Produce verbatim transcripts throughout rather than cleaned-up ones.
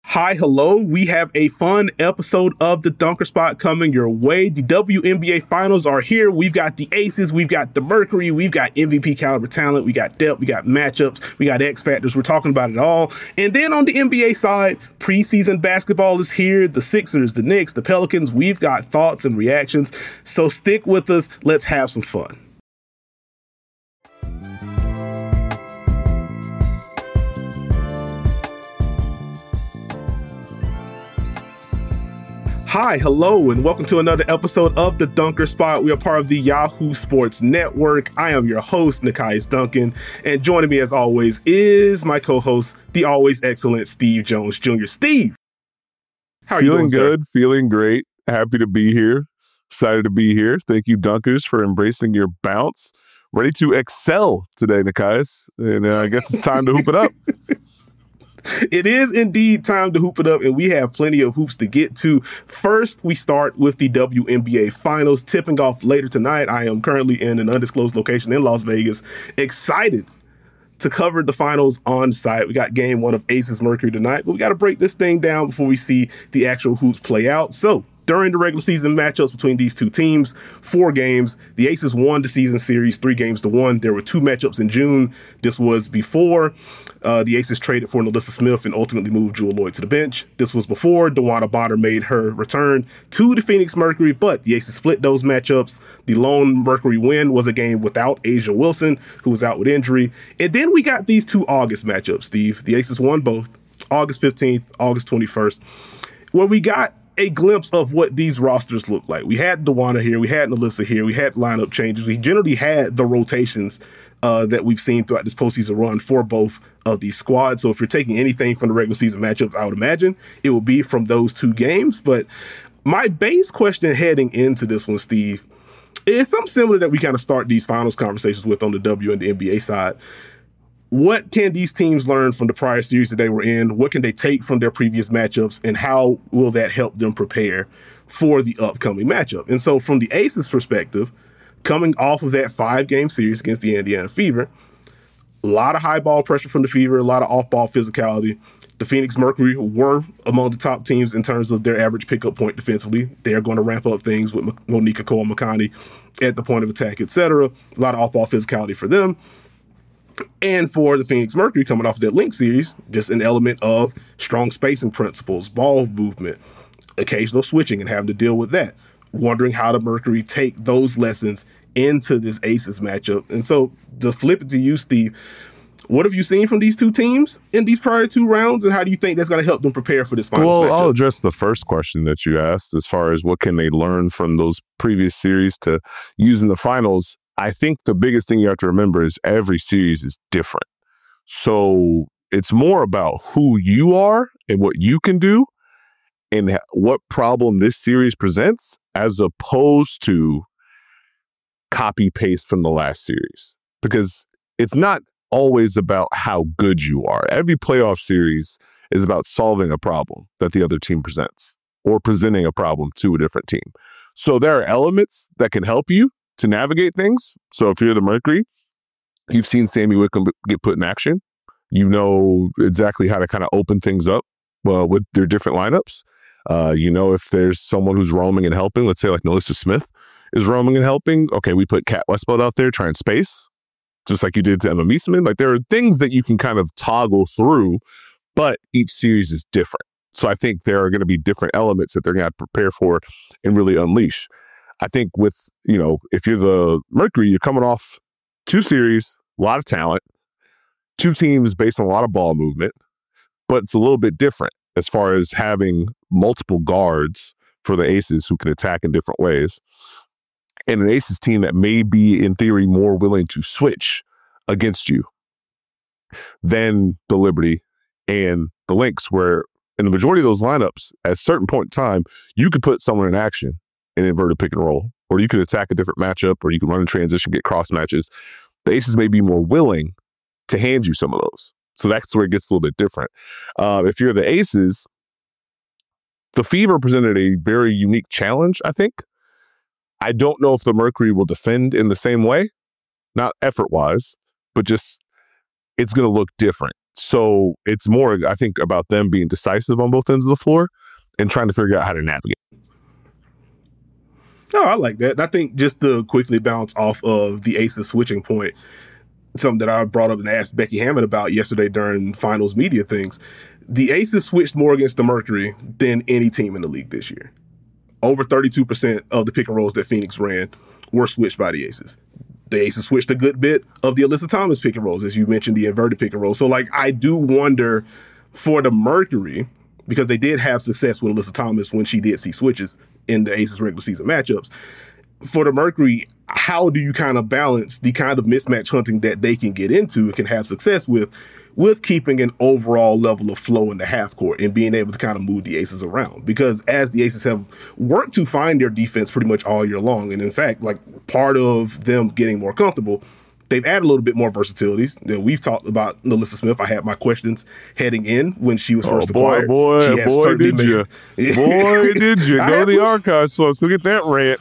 Hi, hello. We have a fun episode of the Dunker Spot coming your way. The W N B A Finals are here. We've got the Aces, we've got the Mercury, we've got M V P caliber talent, we got depth, we got matchups, we got X factors. We're talking about it all. And then on the N B A side, preseason basketball is here. The Sixers, the Knicks, the Pelicans. We've got thoughts and reactions. So stick with us. Let's have some fun. Hi, hello, and welcome to another episode of the Dunker Spot. We are part of the Yahoo Sports Network. I am your host, Nekias Duncan, and joining me as always is my co-host, the always excellent Steve Jones Junior Steve, how are feeling you doing, good, sir? Feeling great, happy to be here, excited to be here. Thank you, Dunkers, for embracing your bounce. Ready to excel today, Nekias, and uh, I guess it's time to hoop it up. It is indeed time to hoop it up, and we have plenty of hoops to get to. First, we start with the W N B A Finals tipping off later tonight. I am currently in an undisclosed location in Las Vegas, excited to cover the finals on site. We got game one of Aces Mercury tonight, but we got to break this thing down before we see the actual hoops play out. So during the regular season matchups between these two teams, four games, the Aces won the season series three games to one. There were two matchups in June. This was before uh, the Aces traded for NaLyssa Smith and ultimately moved Jewell Loyd to the bench. This was before DeWanna Bonner made her return to the Phoenix Mercury, but the Aces split those matchups. The lone Mercury win was a game without A'ja Wilson, who was out with injury. And then we got these two August matchups, Steve. The Aces won both, August fifteenth, August twenty-first, where we got a glimpse of what these rosters look like. We had DeWanna here, we had NaLyssa here, we had lineup changes. We generally had the rotations uh, that we've seen throughout this postseason run for both of these squads. So if you're taking anything from the regular season matchups, I would imagine it will be from those two games. But my base question heading into this one, Steve, is something similar that we kind of start these finals conversations with on the W and the N B A side. What can these teams learn from the prior series that they were in? What can they take from their previous matchups? And how will that help them prepare for the upcoming matchup? And so from the Aces perspective, coming off of that five-game series against the Indiana Fever, a lot of high ball pressure from the Fever, a lot of off-ball physicality. The Phoenix Mercury were among the top teams in terms of their average pickup point defensively. They're going to ramp up things with Monika Cole-Makani at the point of attack, et cetera. A lot of off-ball physicality for them. And for the Phoenix Mercury, coming off of that Link series, just an element of strong spacing principles, ball movement, occasional switching and having to deal with that. Wondering how the Mercury take those lessons into this Aces matchup. And so to flip it to you, Steve, what have you seen from these two teams in these prior two rounds, and how do you think that's going to help them prepare for this finals well, matchup? I'll address the first question that you asked as far as what can they learn from those previous series to use in the finals. I think the biggest thing you have to remember is every series is different. So it's more about who you are and what you can do and what problem this series presents as opposed to copy paste from the last series. Because it's not always about how good you are. Every playoff series is about solving a problem that the other team presents or presenting a problem to a different team. So there are elements that can help you to navigate things. So if you're the Mercury, you've seen Sammy Wickham get put in action. You know exactly how to kind of open things up uh, with their different lineups. Uh, you know if there's someone who's roaming and helping, let's say like NaLyssa Smith is roaming and helping. Okay, we put Kat Westbeld out there trying space, just like you did to Emma Meesseman. Like there are things that you can kind of toggle through, but each series is different. So I think there are going to be different elements that they're going to prepare for and really unleash. I think with, you know, if you're the Mercury, you're coming off two series, a lot of talent, two teams based on a lot of ball movement, but it's a little bit different as far as having multiple guards for the Aces who can attack in different ways. And an Aces team that may be, in theory, more willing to switch against you than the Liberty and the Lynx, where in the majority of those lineups, at a certain point in time, you could put someone in action an inverted pick and roll, or you could attack a different matchup, or you can run a transition, get cross matches. The Aces may be more willing to hand you some of those. So that's where it gets a little bit different. Uh, if you're the Aces, the Fever presented a very unique challenge, I think. I don't know if the Mercury will defend in the same way, not effort-wise, but just it's going to look different. So it's more, I think, about them being decisive on both ends of the floor and trying to figure out how to navigate. Oh, I like that. And I think just to quickly bounce off of the Aces switching point, something that I brought up and asked Becky Hammond about yesterday during finals media things, the Aces switched more against the Mercury than any team in the league this year. Over thirty-two percent of the pick and rolls that Phoenix ran were switched by the Aces. The Aces switched a good bit of the Alyssa Thomas pick and rolls, as you mentioned, the inverted pick and roll. So, like, I do wonder for the Mercury, because they did have success with Alyssa Thomas when she did see switches in the Aces regular season matchups. For the Mercury, how do you kind of balance the kind of mismatch hunting that they can get into and can have success with, with keeping an overall level of flow in the half court and being able to kind of move the Aces around? Because as the Aces have worked to find their defense pretty much all year long, and in fact, like part of them getting more comfortable, they've added a little bit more versatility. You know, we've talked about NaLyssa Smith. I had my questions heading in when she was oh, first boy, acquired. Boy, boy, boy, did made, you. Boy, did you. Go to the archives, folks. Go get that rant.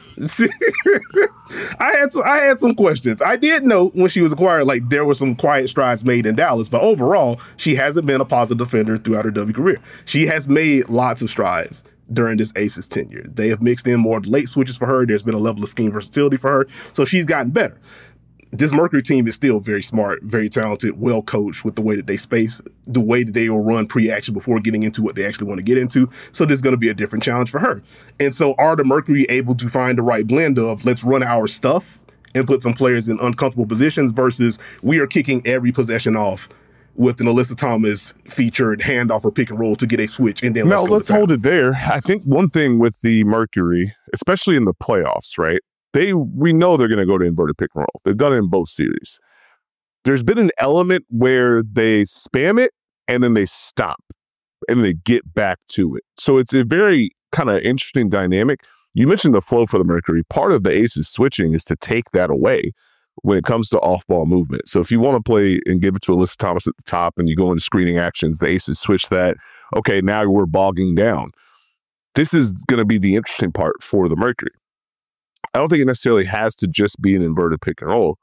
I had some, I had some questions. I did know when she was acquired, like, there were some quiet strides made in Dallas, but overall, she hasn't been a positive defender throughout her W career. She has made lots of strides during this Aces tenure. They have mixed in more late switches for her. There's been a level of scheme versatility for her, so she's gotten better. This Mercury team is still very smart, very talented, well coached with the way that they space, the way that they will run pre-action before getting into what they actually want to get into. So this is going to be a different challenge for her. And so are the Mercury able to find the right blend of let's run our stuff and put some players in uncomfortable positions versus we are kicking every possession off with an Alyssa Thomas featured handoff or pick and roll to get a switch and then let's Now, go let's hold it there. I think one thing with the Mercury, especially in the playoffs, right? They we know they're going to go to inverted pick and roll. They've done it in both series. There's been an element where they spam it and then they stop and they get back to it. So it's a very kind of interesting dynamic. You mentioned the flow for the Mercury. Part of the Aces switching is to take that away when it comes to off-ball movement. So if you want to play and give it to Alyssa Thomas at the top and you go into screening actions, the Aces switch that. Okay, now we're bogging down. This is going to be the interesting part for the Mercury. I don't think it necessarily has to just be an inverted pick and roll,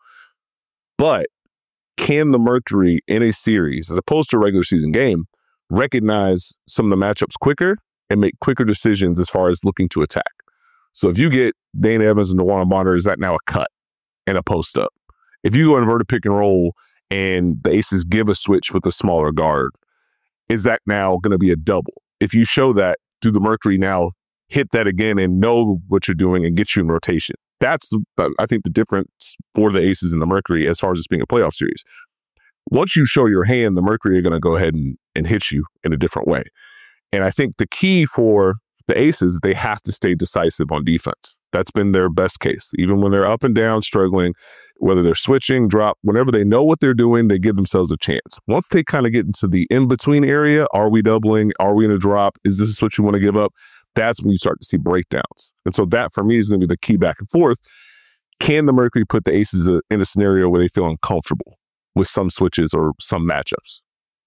but can the Mercury in a series, as opposed to a regular season game, recognize some of the matchups quicker and make quicker decisions as far as looking to attack? So if you get Dana Evans and DeWanna Bonner, is that now a cut and a post up? If you go inverted pick and roll and the Aces give a switch with a smaller guard, is that now going to be a double? If you show that, do the Mercury now hit that again and know what you're doing and get you in rotation? That's, I think, the difference for the Aces and the Mercury as far as this being a playoff series. Once you show your hand, the Mercury are going to go ahead and, and hit you in a different way. And I think the key for the Aces, they have to stay decisive on defense. That's been their best case. Even when they're up and down, struggling, whether they're switching, drop, whenever they know what they're doing, they give themselves a chance. Once they kind of get into the in-between area, are we doubling? Are we going to drop? Is this what you want to give up? That's when you start to see breakdowns. And so that, for me, is going to be the key back and forth. Can the Mercury put the Aces in a scenario where they feel uncomfortable with some switches or some matchups?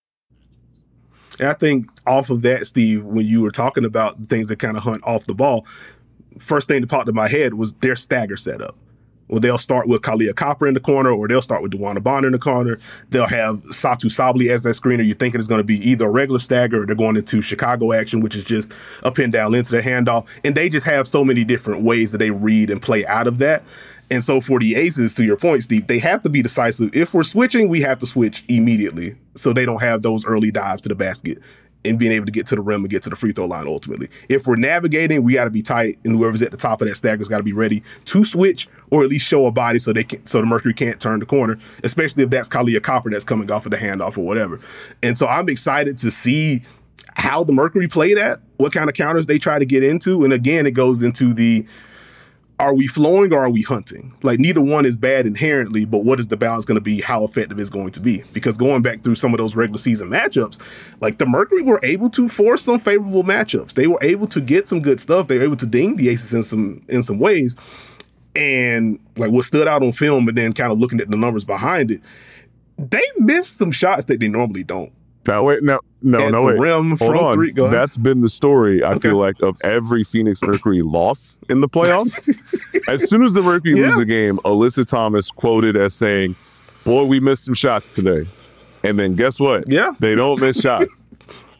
And I think off of that, Steve, when you were talking about things that kind of hunt off the ball, first thing that popped in my head was their stagger setup. Well, they'll start with Kahleah Copper in the corner, or they'll start with DeWanna Bonner in the corner. They'll have Satou Sabally as that screener. You're thinking it's going to be either a regular stagger or they're going into Chicago action, which is just a pin down into the handoff. And they just have so many different ways that they read and play out of that. And so for the Aces, to your point, Steve, they have to be decisive. If we're switching, we have to switch immediately so they don't have those early dives to the basket and being able to get to the rim and get to the free throw line ultimately. If we're navigating, we got to be tight, and whoever's at the top of that stagger's got to be ready to switch or at least show a body so they can, so the Mercury can't turn the corner, especially if that's Kahleah Copper that's coming off of the handoff or whatever. And so I'm excited to see how the Mercury play that, what kind of counters they try to get into. And again, it goes into the, are we flowing or are we hunting? Like, neither one is bad inherently, but what is the balance going to be? How effective is going to be? Because going back through some of those regular season matchups, like the Mercury were able to force some favorable matchups. They were able to get some good stuff. They were able to ding the Aces in some in some ways. And like what stood out on film and then kind of looking at the numbers behind it, they missed some shots that they normally don't. Now, wait, no, no, At no, the wait. rim, Hold front on. three, go ahead. That's been the story, I Okay. feel like, of every Phoenix Mercury loss in the playoffs. As soon as the Mercury Yeah. lose a game, Alyssa Thomas quoted as saying, boy, we missed some shots today. And then guess what? Yeah. They don't miss shots.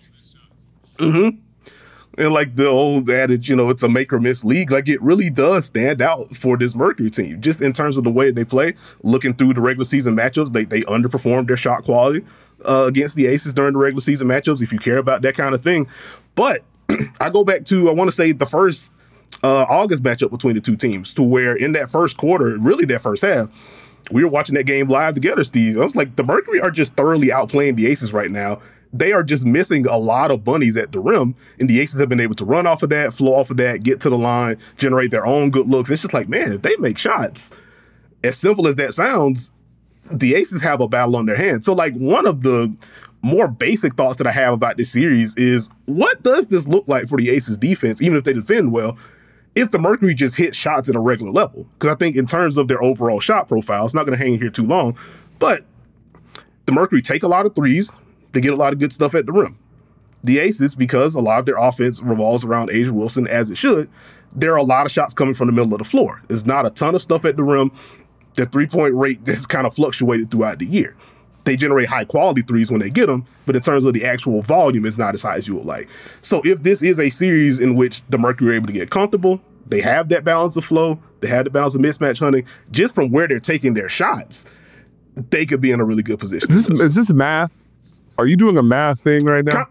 Mm-hmm. And like the old adage, you know, it's a make or miss league. Like it really does stand out for this Mercury team, just in terms of the way they play. Looking through the regular season matchups, they they underperformed their shot quality uh, against the Aces during the regular season matchups. If you care about that kind of thing, but I go back to I want to say the first uh, August matchup between the two teams, to where in that first quarter, really that first half, we were watching that game live together, Steve. I was like, the Mercury are just thoroughly outplaying the Aces right now. They are just missing a lot of bunnies at the rim, and the Aces have been able to run off of that, flow off of that, get to the line, generate their own good looks. It's just like, man, if they make shots, as simple as that sounds, the Aces have a battle on their hands. So, like, one of the more basic thoughts that I have about this series is, what does this look like for the Aces defense, even if they defend well, if the Mercury just hit shots at a regular level? Because I think in terms of their overall shot profile, it's not going to hang here too long, but the Mercury take a lot of threes. They get a lot of good stuff at the rim. The Aces, because a lot of their offense revolves around A'ja Wilson, as it should, there are a lot of shots coming from the middle of the floor. There's not a ton of stuff at the rim. Their three-point rate has kind of fluctuated throughout the year. They generate high-quality threes when they get them, but in terms of the actual volume, it's not as high as you would like. So if this is a series in which the Mercury are able to get comfortable, they have that balance of flow, they have the balance of mismatch hunting, just from where they're taking their shots, they could be in a really good position. Is this, is this math? Are you doing a math thing right now?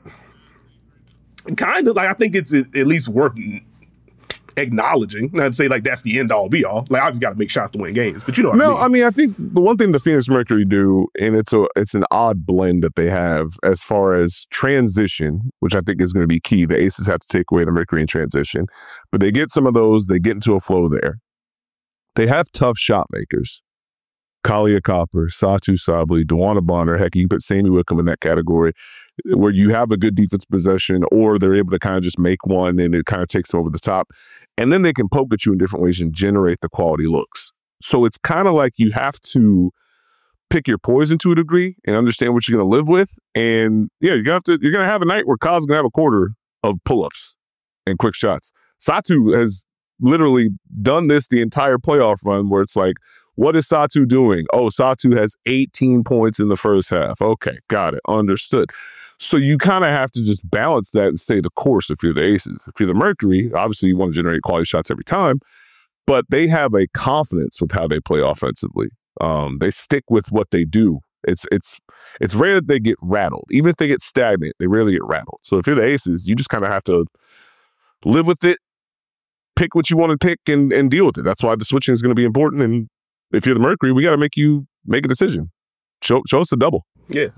Kind of. Like, I think it's at least worth acknowledging. Not to say like that's the end all be all. Like, I just got to make shots to win games. But you know what no, I mean. I mean, I think the one thing the Phoenix Mercury do, and it's a it's an odd blend that they have as far as transition, which I think is going to be key. The Aces have to take away the Mercury in transition, but they get some of those. They get into a flow there. They have tough shot makers. Kahleah Copper, Satou Sabally, DeWanna Bonner, heck, you put Sammy Wickham in that category, where you have a good defense possession, or they're able to kind of just make one and it kind of takes them over the top. And then they can poke at you in different ways and generate the quality looks. So it's kind of like you have to pick your poison to a degree and understand what you're going to live with. And yeah, you're going to have to, you're going to have a night where Kyle's going to have a quarter of pull-ups and quick shots. Satou has literally done this the entire playoff run, where it's like, what is Satou doing? Oh, Satou has eighteen points in the first half. Okay, got it. Understood. So you kind of have to just balance that and stay the course if you're the Aces. If you're the Mercury, obviously you want to generate quality shots every time, but they have a confidence with how they play offensively. Um, they stick with what they do. It's it's it's rare that they get rattled. Even if they get stagnant, they rarely get rattled. So if you're the Aces, you just kind of have to live with it, pick what you want to pick, and, and deal with it. That's why the switching is going to be important. And if you're the Mercury, we got to make you make a decision. Show, show us the double. Yeah.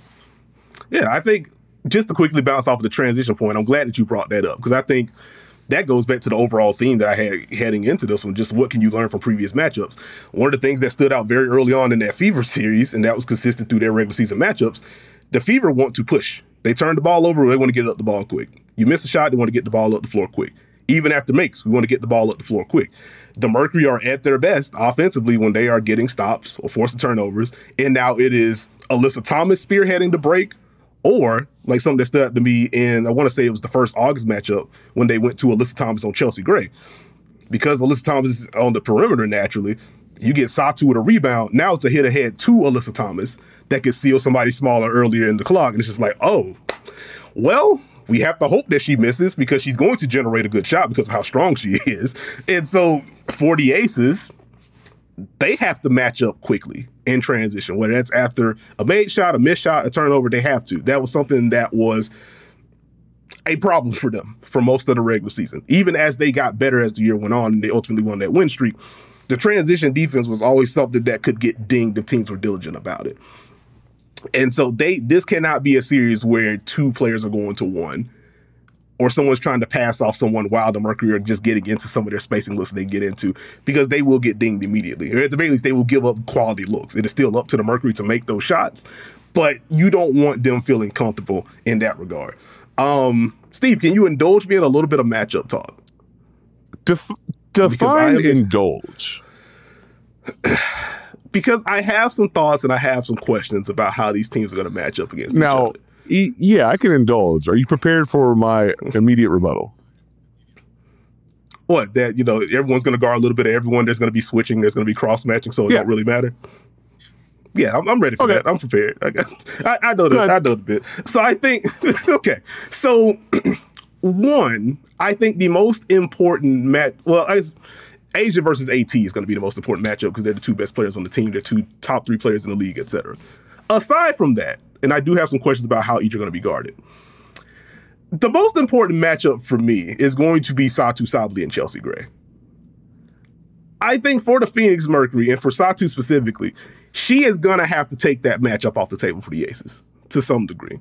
Yeah, I think just to quickly bounce off of the transition point, I'm glad that you brought that up, because I think that goes back to the overall theme that I had heading into this one. Just what can you learn from previous matchups? One of the things that stood out very early on in that Fever series, and that was consistent through their regular season matchups, the Fever want to push. They turn the ball over, they want to get up the ball quick. You miss a shot, they want to get the ball up the floor quick. Even after makes, we want to get the ball up the floor quick. The Mercury are at their best offensively when they are getting stops or forcing turnovers. And now it is Alyssa Thomas spearheading the break, or like something that stood out to me in, I want to say it was the first August matchup when they went to Alyssa Thomas on Chelsea Gray. Because Alyssa Thomas is on the perimeter naturally, you get Satou with a rebound. Now it's a hit ahead to Alyssa Thomas that could seal somebody smaller earlier in the clock. And it's just like, oh, well, we have to hope that she misses, because she's going to generate a good shot because of how strong she is. And so for the Aces, they have to match up quickly in transition, whether that's after a made shot, a missed shot, a turnover, they have to. That was something that was a problem for them for most of the regular season. Even as they got better as the year went on and they ultimately won that win streak, the transition defense was always something that could get dinged if teams were diligent about it. And so they this cannot be a series where two players are going to one, or someone's trying to pass off someone while the Mercury are just getting into some of their spacing looks they get into, because they will get dinged immediately. Or at the very least, they will give up quality looks. It is still up to the Mercury to make those shots, but you don't want them feeling comfortable in that regard. Um, Steve, can you indulge me in a little bit of matchup talk? Def- define indulge. Because I have some thoughts and I have some questions about how these teams are going to match up against now, each other. E- yeah, I can indulge. Are you prepared for my immediate rebuttal? What? That, you know, everyone's going to guard a little bit of everyone. There's going to be switching. There's going to be cross-matching, so it yeah. don't really matter? Yeah, I'm, I'm ready for okay. that. I'm prepared. I, got, I, I know the I know the bit. So I think okay. So one, I think the most important match. Well, as A'ja versus AT is going to be the most important matchup because they're the two best players on the team. They're two top three players in the league, et cetera. Aside from that, and I do have some questions about how each are going to be guarded. The most important matchup for me is going to be Satou Sabally and Chelsea Gray. I think for the Phoenix Mercury and for Satou specifically, she is going to have to take that matchup off the table for the Aces to some degree.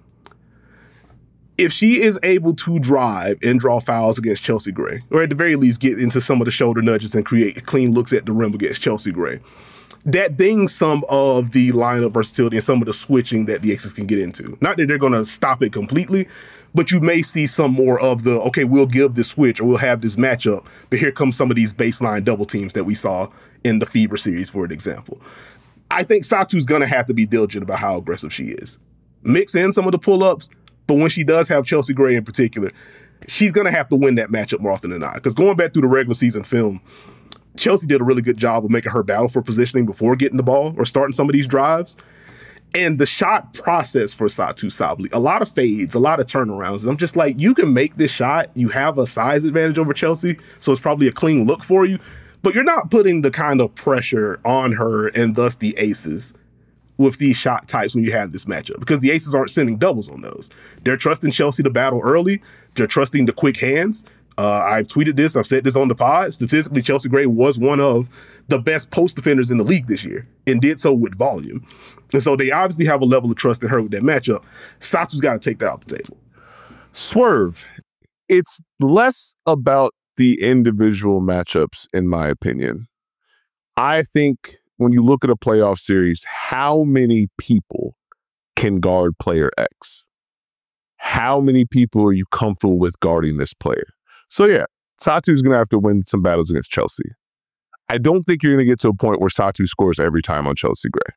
If she is able to drive and draw fouls against Chelsea Gray, or at the very least get into some of the shoulder nudges and create clean looks at the rim against Chelsea Gray, that dings some of the lineup versatility and some of the switching that the Aces can get into. Not that they're going to stop it completely, but you may see some more of the, okay, we'll give this switch or we'll have this matchup, but here comes some of these baseline double teams that we saw in the Fever series, for an example. I think Satou's going to have to be diligent about how aggressive she is. Mix in some of the pull-ups, but when she does have Chelsea Gray in particular, she's going to have to win that matchup more often than not. Because going back through the regular season film, Chelsea did a really good job of making her battle for positioning before getting the ball or starting some of these drives. And the shot process for Satou Sabally, a lot of fades, a lot of turnarounds. And I'm just like, you can make this shot. You have a size advantage over Chelsea, so it's probably a clean look for you. But you're not putting the kind of pressure on her and thus the Aces with these shot types when you have this matchup, because the Aces aren't sending doubles on those. They're trusting Chelsea to battle early. They're trusting the quick hands. Uh, I've tweeted this. I've said this on the pod. Statistically, Chelsea Gray was one of the best post defenders in the league this year and did so with volume. And so they obviously have a level of trust in her with that matchup. Satou's got to take that off the table. Swerve. It's less about the individual matchups, in my opinion. I think when you look at a playoff series, how many people can guard player X? How many people are you comfortable with guarding this player? So yeah, Satou's going to have to win some battles against Chelsea. I don't think you're going to get to a point where Satou scores every time on Chelsea Gray.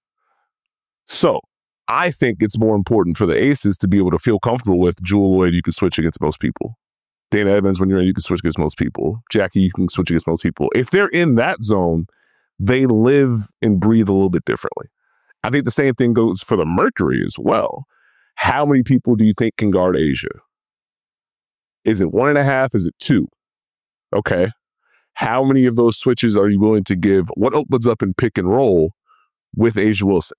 So I think it's more important for the Aces to be able to feel comfortable with Jewell Loyd. You can switch against most people. Dana Evans, when you're in, you can switch against most people. Jackie, you can switch against most people. If they're in that zone, they live and breathe a little bit differently. I think the same thing goes for the Mercury as well. How many people do you think can guard A'ja? Is it one and a half? Is it two? Okay. How many of those switches are you willing to give? What opens up in pick and roll with A'ja Wilson?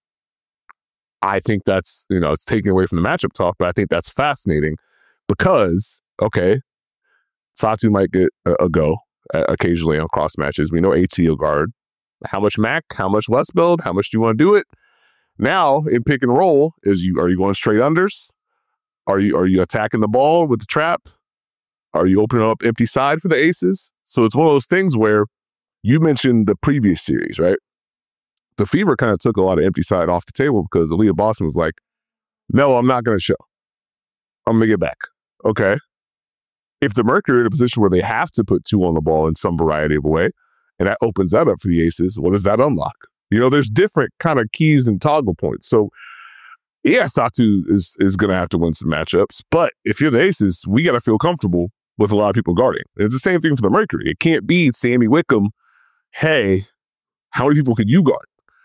I think that's, you know, it's taken away from the matchup talk, but I think that's fascinating because, okay, Satou might get a, a go uh, occasionally on cross matches. We know AT will guard. How much Mac? How much Westbeld? How much do you want to do it? Now, in pick and roll, is you are you going straight unders? Are you are you attacking the ball with the trap? Are you opening up empty side for the Aces? So it's one of those things where you mentioned the previous series, right? The Fever kind of took a lot of empty side off the table because Aaliyah Boston was like, no, I'm not going to show. I'm going to get back. Okay. If the Mercury are in a position where they have to put two on the ball in some variety of a way, and that opens that up for the Aces, what does that unlock? You know, there's different kind of keys and toggle points. So, yeah, Satou is, is going to have to win some matchups. But if you're the Aces, we got to feel comfortable with a lot of people guarding. It's the same thing for the Mercury. It can't be Sammy Wickham, hey, how many people can you guard?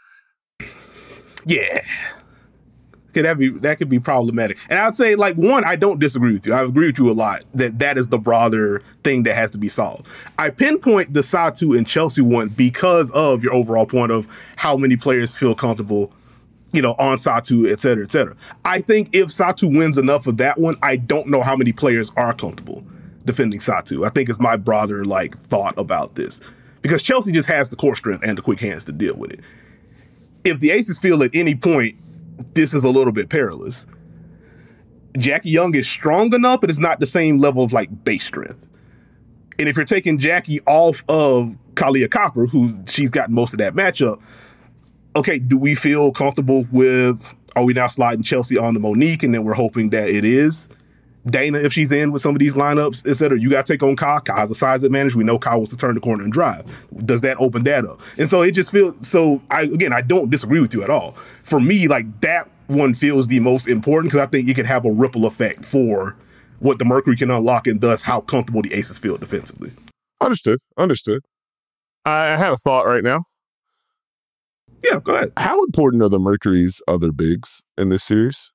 Yeah. Could that be that could be problematic. And I'd say, like, one, I don't disagree with you. I agree with you a lot that that is the broader thing that has to be solved. I pinpoint the Satou and Chelsea one because of your overall point of how many players feel comfortable, you know, on Satou, et cetera, et cetera. I think if Satou wins enough of that one, I don't know how many players are comfortable defending Satou. I think it's my broader, like, thought about this. Because Chelsea just has the core strength and the quick hands to deal with it. If the Aces feel at any point this is a little bit perilous, Jackie Young is strong enough, but it's not the same level of, like, base strength. And if you're taking Jackie off of Kahleah Copper, who she's got most of that matchup, okay, do we feel comfortable with, are we now sliding Chelsea on to Monique, and then we're hoping that it is Dana if she's in with some of these lineups, et cetera? You got to take on Ka. Ka has a size advantage. We know Ka wants to turn the corner and drive. Does that open that up? And so it just feels, so I, again, I don't disagree with you at all. For me, like, that one feels the most important because I think it can have a ripple effect for what the Mercury can unlock and thus how comfortable the Aces feel defensively. Understood. Understood. I had a thought right now. Yeah, go ahead. How important are the Mercury's other bigs in this series?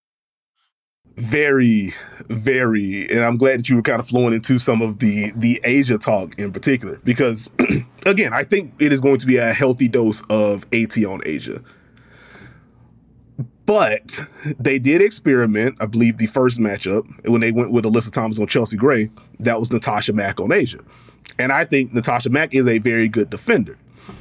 Very, very, and I'm glad that you were kind of flowing into some of the the A'ja talk in particular, because again, I think it is going to be a healthy dose of AT on A'ja. But they did experiment, I believe, the first matchup when they went with Alyssa Thomas on Chelsea Gray. That was Natasha Mack on A'ja, and I think Natasha Mack is a very good defender.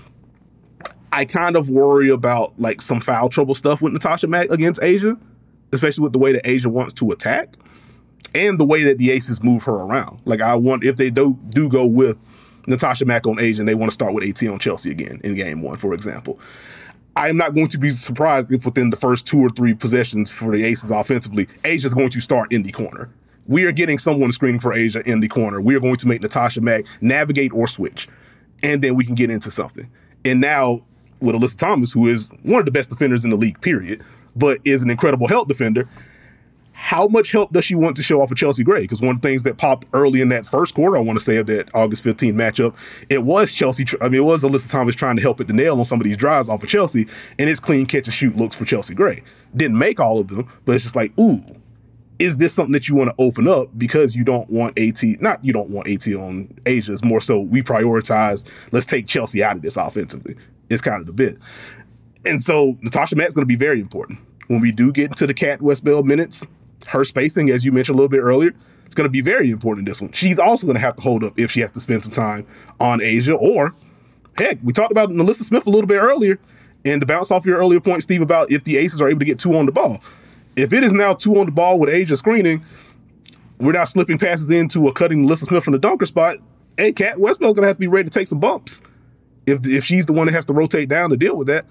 I kind of worry about like some foul trouble stuff with Natasha Mack against A'ja, especially with the way that A'ja wants to attack and the way that the Aces move her around. Like, I want, if they do do go with Natasha Mack on A'ja and they want to start with AT on Chelsea again in game one, for example, I am not going to be surprised if within the first two or three possessions for the Aces offensively, A'ja's going to start in the corner. We are getting someone screening for A'ja in the corner. We are going to make Natasha Mack navigate or switch, and then we can get into something. And now with Alyssa Thomas, who is one of the best defenders in the league, period, but is an incredible help defender, how much help does she want to show off of Chelsea Gray? Because one of the things that popped early in that first quarter, I want to say, of that August fifteenth matchup, it was Chelsea, I mean, it was Alyssa Thomas trying to help hit the nail on some of these drives off of Chelsea, and it's clean catch and shoot looks for Chelsea Gray. Didn't make all of them, but it's just like, ooh, is this something that you want to open up because you don't want AT, not you don't want AT on A'ja, it's more so we prioritize, let's take Chelsea out of this offensively. It's kind of the bit. And so Natasha Mack's going to be very important. When we do get into the Kat Westbeld minutes, her spacing, as you mentioned a little bit earlier, it's going to be very important in this one. She's also going to have to hold up if she has to spend some time on A'ja, or heck, we talked about Melissa Smith a little bit earlier, and to bounce off your earlier point, Steve, about if the Aces are able to get two on the ball. If it is now two on the ball with A'ja screening, we're now slipping passes into a cutting Melissa Smith from the dunker spot, and Kat Westbeld going to have to be ready to take some bumps. If if she's the one that has to rotate down to deal with that,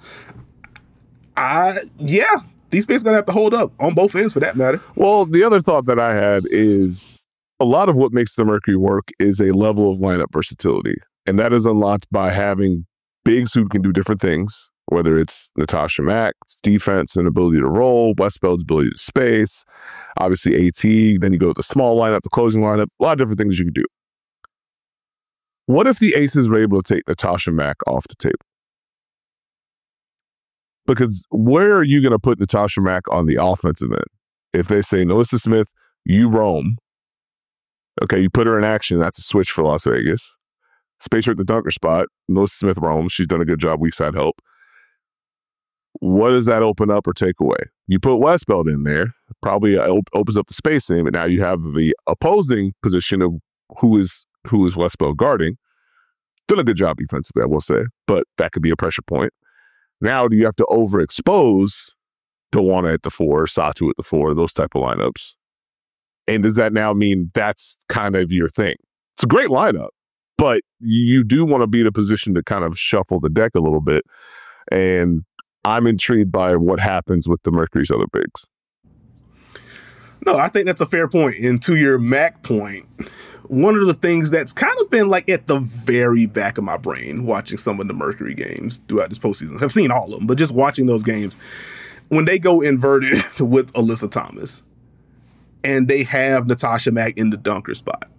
I yeah, these picks gonna have to hold up on both ends for that matter. Well, the other thought that I had is a lot of what makes the Mercury work is a level of lineup versatility, and that is unlocked by having bigs who can do different things. Whether it's Natasha Mack's defense and ability to roll, Westbeld's ability to space, obviously AT. Then you go with the small lineup, the closing lineup, a lot of different things you can do. What if the Aces were able to take Natasha Mack off the table? Because where are you going to put Natasha Mack on the offensive end? If they say, Melissa Smith, you roam. Okay, you put her in action. That's a switch for Las Vegas. Space her at the dunker spot. Melissa Smith roams. She's done a good job. Weak side help. What does that open up or take away? You put Westbeld in there. Probably op- opens up the spacing, but now you have the opposing position of who is who is Westbeld guarding. Done a good job defensively, I will say, but that could be a pressure point. Now, do you have to overexpose Dawana at the four, Satu at the four, those type of lineups? And does that now mean that's kind of your thing? It's a great lineup, but you do want to be in a position to kind of shuffle the deck a little bit. And I'm intrigued by what happens with the Mercury's other bigs. No, I think that's a fair point. And to your Mac point, one of the things that's kind of been like at the very back of my brain watching some of the Mercury games throughout this postseason, I've seen all of them, but just watching those games, when they go inverted with Alyssa Thomas and they have Natasha Mack in the dunker spot,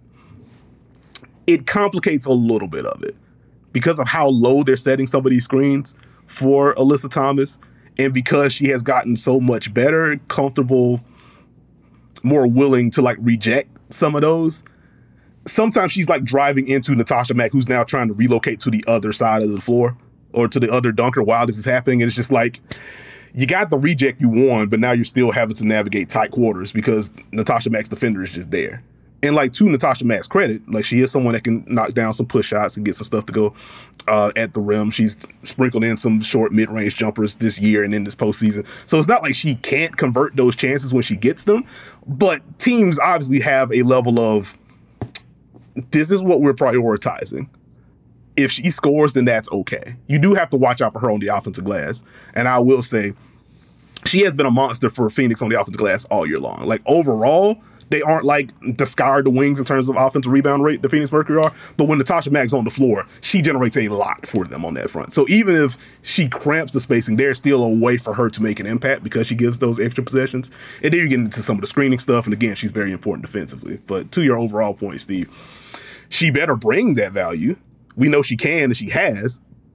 it complicates a little bit of it because of how low they're setting some of these screens for Alyssa Thomas, and because she has gotten so much better, comfortable, more willing to like reject some of those. Sometimes she's like driving into Natasha Mack, who's now trying to relocate to the other side of the floor or to the other dunker while this is happening. And it's just like, you got the reject you won, but now you're still having to navigate tight quarters because Natasha Mack's defender is just there. And like, to Natasha Mack's credit, like, she is someone that can knock down some push shots and get some stuff to go uh, at the rim. She's sprinkled in some short mid-range jumpers this year and in this postseason. So it's not like she can't convert those chances when she gets them, but teams obviously have a level of, this is what we're prioritizing. If she scores, then that's okay. You do have to watch out for her on the offensive glass. And I will say, she has been a monster for Phoenix on the offensive glass all year long. Like, overall, they aren't like the sky or the wings in terms of offensive rebound rate, the Phoenix Mercury are. But when Natasha Mack's on the floor, she generates a lot for them on that front. So even if she cramps the spacing, there's still a way for her to make an impact because she gives those extra possessions. And then you get into some of the screening stuff. And again, she's very important defensively. But to your overall point, Steve, she better bring that value. We know she can and she has.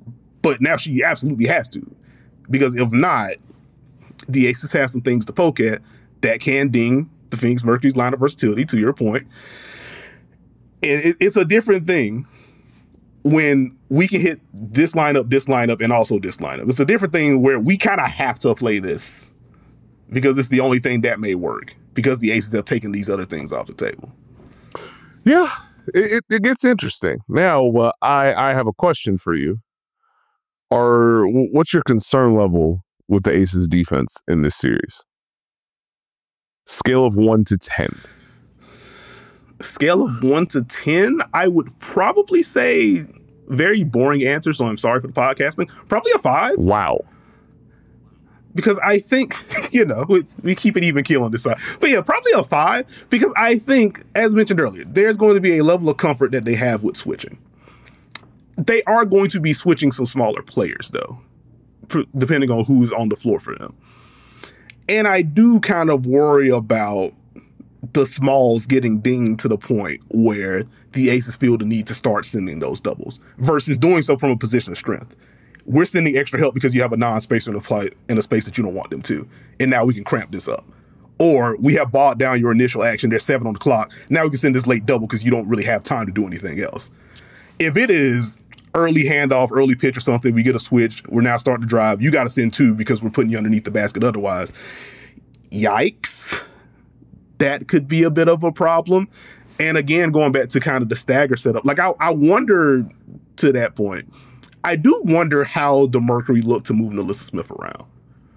But now she absolutely has to. Because if not, the Aces have some things to poke at that can ding the Phoenix Mercury's line of versatility, to your point. And it, it's a different thing when we can hit this lineup, this lineup, and also this lineup. It's a different thing where we kind of have to play this because it's the only thing that may work, because the Aces have taken these other things off the table. Yeah, it, it gets interesting. Now, uh, I, I have a question for you. Are what's your concern level with the Aces defense in this series? Scale of one to ten. Scale of one to ten, I would probably say, very boring answer, so I'm sorry for the podcasting, probably a five. Wow. Because I think, you know, we, we keep it even keel on this side. But yeah, probably a five, because I think, as mentioned earlier, there's going to be a level of comfort that they have with switching. They are going to be switching some smaller players, though, depending on who's on the floor for them. And I do kind of worry about the smalls getting dinged to the point where the Aces feel the need to start sending those doubles versus doing so from a position of strength. We're sending extra help because you have a non-spacer in a, play, in a space that you don't want them to. And now we can cramp this up. Or we have bogged down your initial action. There's seven on the clock. Now we can send this late double because you don't really have time to do anything else. If it is early handoff, early pitch or something, we get a switch, we're now starting to drive, you got to send two because we're putting you underneath the basket otherwise. Yikes. That could be a bit of a problem. And again, going back to kind of the stagger setup, like I, I wonder to that point, I do wonder how the Mercury look to move NaLyssa Smith around.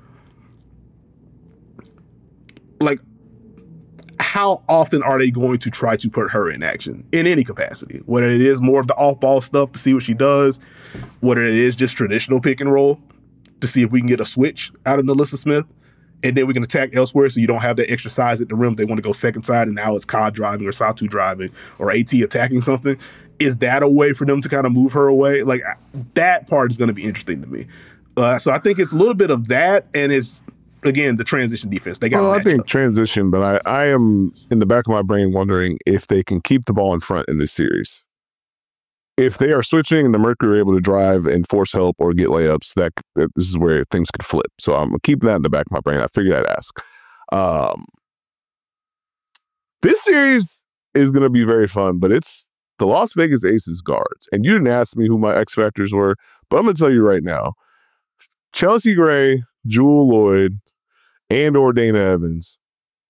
Like, how often are they going to try to put her in action in any capacity? Whether it is more of the off-ball stuff to see what she does, whether it is just traditional pick and roll to see if we can get a switch out of NaLyssa Smith, and then we can attack elsewhere so you don't have that extra size at the rim. They want to go second side, and now it's Ka driving or Satu driving or AT attacking something. Is that a way for them to kind of move her away? Like, that part is going to be interesting to me. Uh, so I think it's a little bit of that, and it's, again, the transition defense. They got. Well, I think up. transition, but I, I am in the back of my brain wondering if they can keep the ball in front in this series. If they are switching and the Mercury are able to drive and force help or get layups, that, that this is where things could flip. So I'm keeping that in the back of my brain. I figured I'd ask. Um, this series is going to be very fun, but it's the Las Vegas Aces guards. And you didn't ask me who my X Factors were, but I'm going to tell you right now. Chelsea Gray, Jewell Loyd, and or Dana Evans,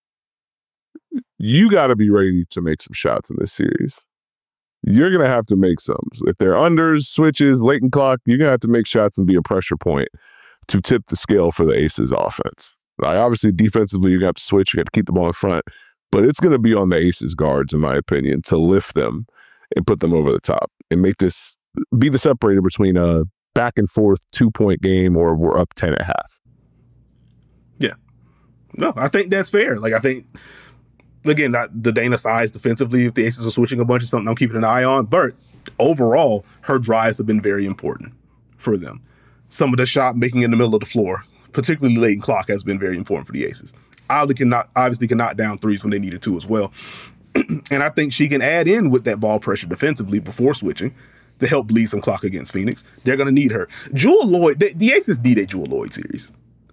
you got to be ready to make some shots in this series. You're going to have to make some. If they're unders, switches, late in clock, you're going to have to make shots and be a pressure point to tip the scale for the Aces offense. Like, obviously, defensively, you're going to have to switch. You got to keep the ball in front. But it's going to be on the Aces guards, in my opinion, to lift them and put them over the top and make this be the separator between a back and forth two-point game or we're up ten at half. Yeah. No, I think that's fair. Like, I think, again, not the Dana size defensively, if the Aces are switching a bunch of something I'm keeping an eye on. But overall, her drives have been very important for them. Some of the shot making in the middle of the floor, particularly late in clock, has been very important for the Aces. Obviously can, knock, obviously can knock down threes when they needed to as well. And I think she can add in with that ball pressure defensively before switching to help bleed some clock against Phoenix. They're going to need her. Jewell Loyd, the, the Aces need a Jewell Loyd series.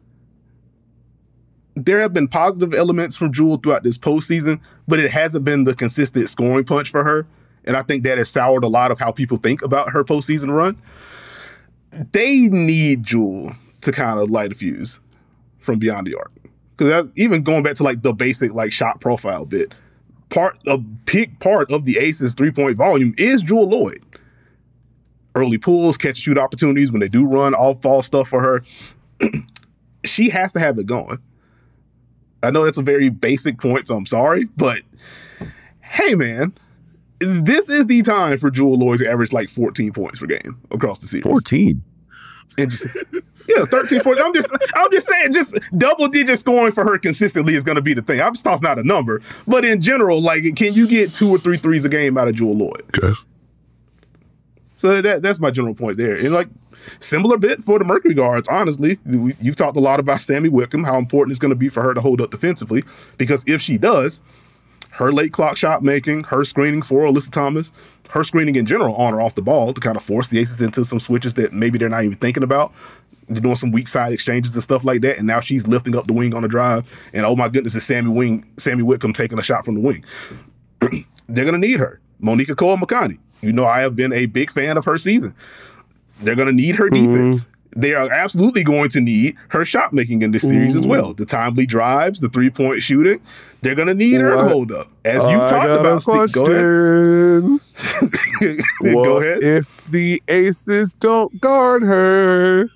There have been positive elements from Jewell throughout this postseason, but it hasn't been the consistent scoring punch for her. And I think that has soured a lot of how people think about her postseason run. They need Jewell to kind of light a fuse from beyond the arc. Because even going back to like the basic like shot profile bit, part a big part of the Aces three-point volume is Jewell Loyd. Early pulls, catch shoot opportunities when they do run off ball stuff for her. She has to have it going. I know that's a very basic point, so I'm sorry, but hey, man, this is the time for Jewell Loyd to average like fourteen points per game across the series. fourteen And just, yeah, thirteen, fourteen. I'm just, I'm just saying, just double digit scoring for her consistently is going to be the thing. I'm just not a number, but in general, like, can you get two or three threes a game out of Jewell Loyd? Okay. So that that's my general point there. And like, similar bit for the Mercury guards, honestly. We, you've talked a lot about Sammy Wickham, how important it's going to be for her to hold up defensively, because if she does, her late clock shot making, her screening for Alyssa Thomas, her screening in general on or off the ball to kind of force the Aces into some switches that maybe they're not even thinking about. They're doing some weak side exchanges and stuff like that, and now she's lifting up the wing on the drive, and oh my goodness, it's Sammy Wing, Sammy Whitcomb taking a shot from the wing. They're going to need her. Monica Cole-Makani. You know, I have been a big fan of her season. They're going to need her defense. Mm-hmm. They are absolutely going to need her shot making in this series mm-hmm. as well. The timely drives, the three-point shooting. They're going to need what? her to hold up. As you I talked about, Steve, go ahead. Go ahead. If the Aces don't guard her,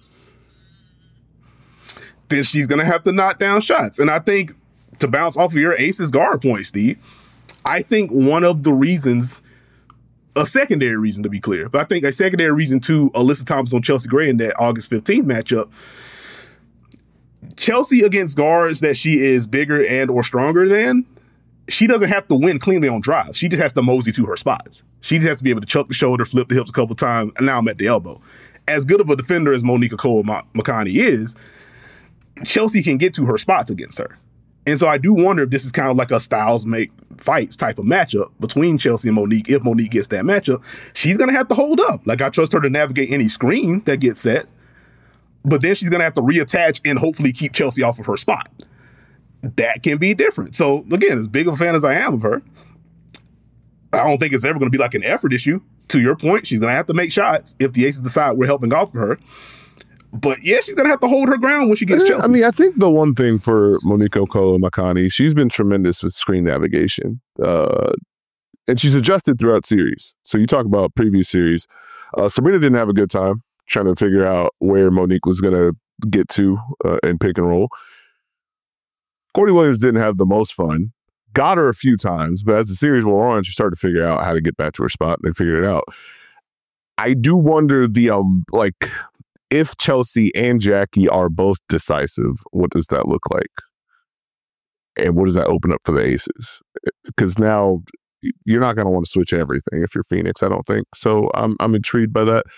then she's going to have to knock down shots. And I think, to bounce off of your Aces guard point, Steve, I think one of the reasons, a secondary reason to be clear, but I think a secondary reason to Alyssa Thomas on Chelsea Gray in that August fifteenth matchup, Chelsea against guards that she is bigger and or stronger than, she doesn't have to win cleanly on drive. She just has to mosey to her spots. She just has to be able to chuck the shoulder, flip the hips a couple times, and now I'm at the elbow. As good of a defender as Monica Cole-Makani is, Chelsea can get to her spots against her. And so I do wonder if this is kind of like a styles make fights type of matchup between Chelsea and Monique. If Monique gets that matchup, she's going to have to hold up. Like, I trust her to navigate any screen that gets set, but then she's going to have to reattach and hopefully keep Chelsea off of her spot. That can be different. So again, as big of a fan as I am of her, I don't think it's ever going to be like an effort issue. To your point, she's going to have to make shots if the Aces decide we're helping off of her. But yeah, she's going to have to hold her ground when she gets Chelsea. I mean, I think the one thing for Monica Cole-Makani, she's been tremendous with screen navigation. Uh, and she's adjusted throughout series. So you talk about previous series. Uh, Sabrina didn't have a good time trying to figure out where Monique was going to get to uh, in pick and roll. Courtney Williams didn't have the most fun. Got her a few times, but as the series wore on, she started to figure out how to get back to her spot. And they figured it out. I do wonder the, um, like... if Chelsea and Jackie are both decisive, what does that look like? And what does that open up for the Aces? Because now you're not going to want to switch everything if you're Phoenix, I don't think. So I'm I'm intrigued by that.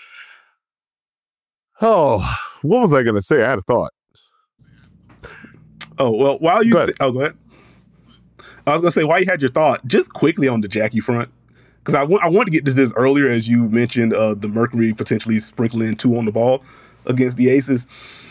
Oh, what was I going to say? I had a thought. Oh, well, while you... Go th- oh, go ahead. I was going to say, while you had your thought, just quickly on the Jackie front, because I, w- I wanted to get to this earlier, as you mentioned, uh, the Mercury potentially sprinkling two on the ball against the Aces.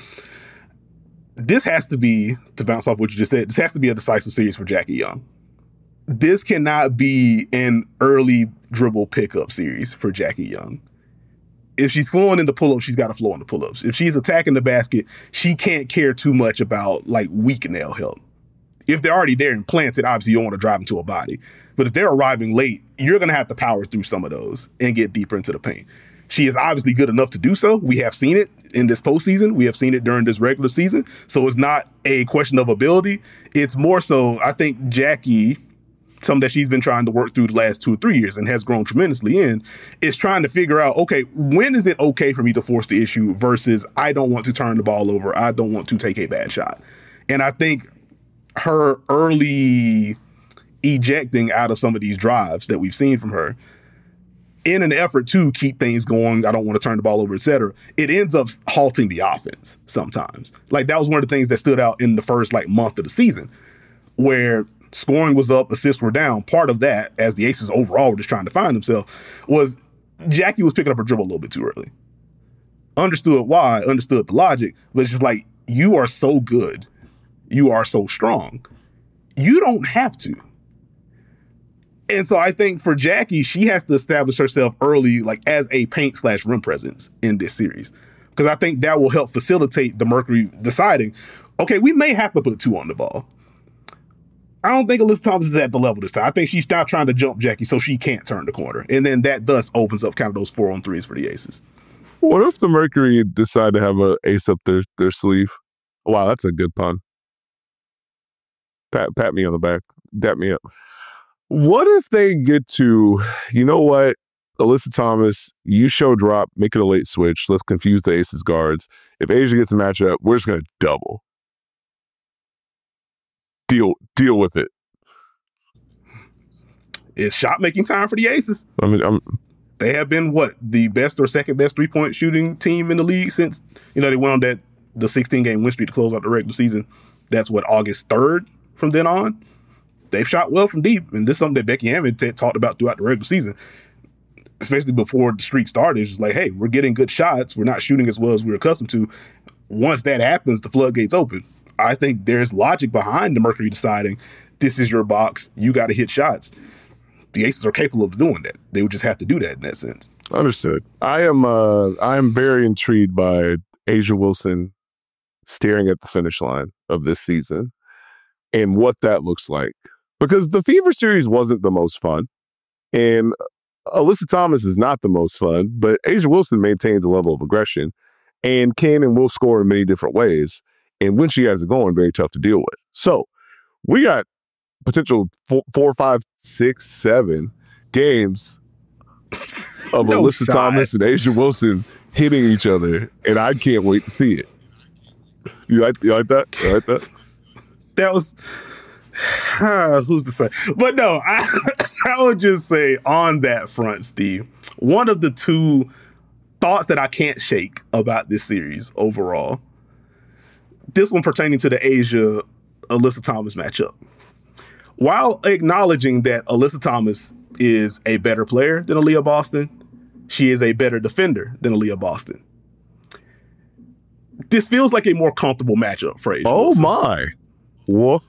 This has to be, to bounce off what you just said, this has to be a decisive series for Jackie Young. This cannot be an early dribble pickup series for Jackie Young. If she's flowing in the pull-ups, she's got to flow in the pull-ups. If she's attacking the basket, she can't care too much about, like, weak nail help. If they're already there and planted, obviously you don't want to drive them to a body. But if they're arriving late, you're going to have to power through some of those and get deeper into the paint. She is obviously good enough to do so. We have seen it in this postseason. We have seen it during this regular season. So it's not a question of ability. It's more so, I think Jackie, something that she's been trying to work through the last two or three years and has grown tremendously in, is trying to figure out, okay, when is it okay for me to force the issue versus I don't want to turn the ball over. I don't want to take a bad shot. And I think her early ejecting out of some of these drives that we've seen from her in an effort to keep things going, I don't want to turn the ball over, et cetera, it ends up halting the offense sometimes. Like, that was one of the things that stood out in the first, like, month of the season, where scoring was up, assists were down. Part of that, as the Aces overall were just trying to find themselves, was Jackie was picking up her dribble a little bit too early. Understood why, understood the logic, but it's just like, you are so good. You are so strong. You don't have to. And so I think for Jackie, she has to establish herself early, like as a paint slash rim presence in this series. Because I think that will help facilitate the Mercury deciding, okay, we may have to put two on the ball. I don't think Alyssa Thomas is at the level this time. I think she's not trying to jump Jackie so she can't turn the corner. And then that thus opens up kind of those four on threes for the Aces. What if the Mercury decide to have an ace up their, their sleeve? Wow, that's a good pun. Pat, pat me on the back. Dap me up. What if they get to, you know what, Alyssa Thomas, you show drop, make it a late switch. Let's confuse the Aces guards. If Asia gets a matchup, we're just going to double. Deal, deal with it. It's shot-making time for the Aces. I mean, I'm... They have been, what, the best or second best three-point shooting team in the league since, you know, they went on that the sixteen-game win streak to close out the regular season. That's, what, August third from then on? they've shot well from deep, and this is something that Becky Hammon t- talked about throughout the regular season, especially before the streak started. It's just like, hey, we're getting good shots. We're not shooting as well as we're accustomed to. Once that happens, the floodgates open. I think there's logic behind the Mercury deciding this is your box. You got to hit shots. The Aces are capable of doing that. They would just have to do that in that sense. Understood. I am uh, I am very intrigued by A'ja Wilson staring at the finish line of this season and what that looks like. Because the Fever series wasn't the most fun, and Alyssa Thomas is not the most fun, but A'ja Wilson maintains a level of aggression and can and will score in many different ways. And when she has it going, very tough to deal with. So we got potential four, four five, six, seven games of no Alyssa shot. Thomas and A'ja Wilson hitting each other, and I can't wait to see it. You like, you like that? You like that? That was uh, who's to say? But no, I, I would just say on that front, Steve, one of the two thoughts that I can't shake about this series overall, this one pertaining to the A'ja Alyssa Thomas matchup. While acknowledging that Alyssa Thomas is a better player than Aaliyah Boston, she is a better defender than Aaliyah Boston. This feels like a more comfortable matchup for A'ja Oh Wilson. my. What?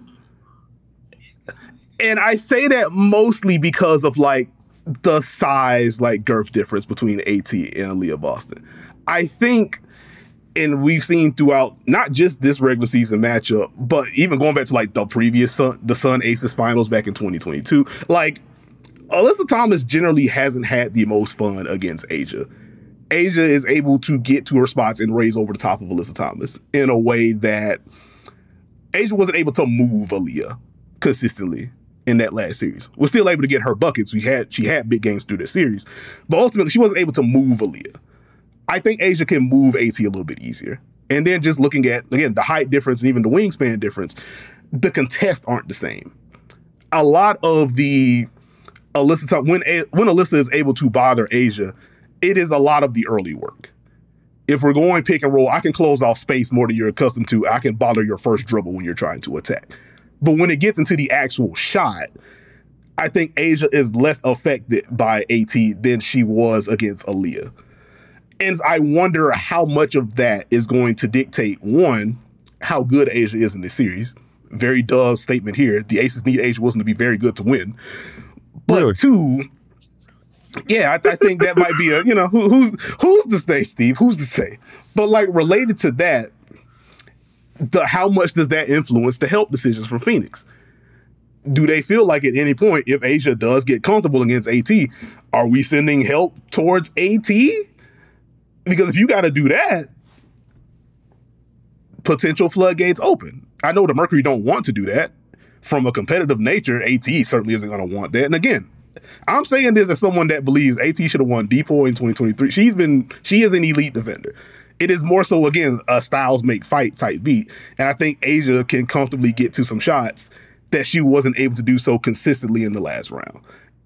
And I say that mostly because of like the size, like girth difference between AT and Aaliyah Boston. I think, and we've seen throughout not just this regular season matchup, but even going back to like the previous Sun, the Sun Aces finals back in twenty twenty-two, like Alyssa Thomas generally hasn't had the most fun against A'ja. A'ja is able to get to her spots and raise over the top of Alyssa Thomas in a way that A'ja wasn't able to move Aaliyah consistently in that last series. Was still able to get her buckets. We had she had big games through this series, but ultimately she wasn't able to move Aaliyah. I think A'ja can move AT a little bit easier. And then just looking at, again, the height difference and even the wingspan difference, the contests aren't the same. A lot of the Alyssa, when, when Alyssa is able to bother A'ja, it is a lot of the early work. If we're going pick and roll, I can close off space more than you're accustomed to. I can bother your first dribble when you're trying to attack. But when it gets into the actual shot, I think A'ja is less affected by AT than she was against Aaliyah. And I wonder how much of that is going to dictate, one, how good A'ja is in this series. Very Dove statement here. The Aces need A'ja Wilson to be very good to win. But really? two, yeah, I, I think that might be a, you know, who, who's who's to say, Steve? Who's to say? But like related to that, the how much does that influence the help decisions from Phoenix? Do they feel like at any point, if A'ja does get comfortable against AT, are we sending help towards AT? Because if you got to do that, potential floodgates open. I know the Mercury don't want to do that. From a competitive nature, AT certainly isn't going to want that. And again, I'm saying this as someone that believes AT should have won D P O Y in twenty twenty-three. She's been, she is an elite defender. It is more so, again, a styles make fight type beat. And I think A'ja can comfortably get to some shots that she wasn't able to do so consistently in the last round.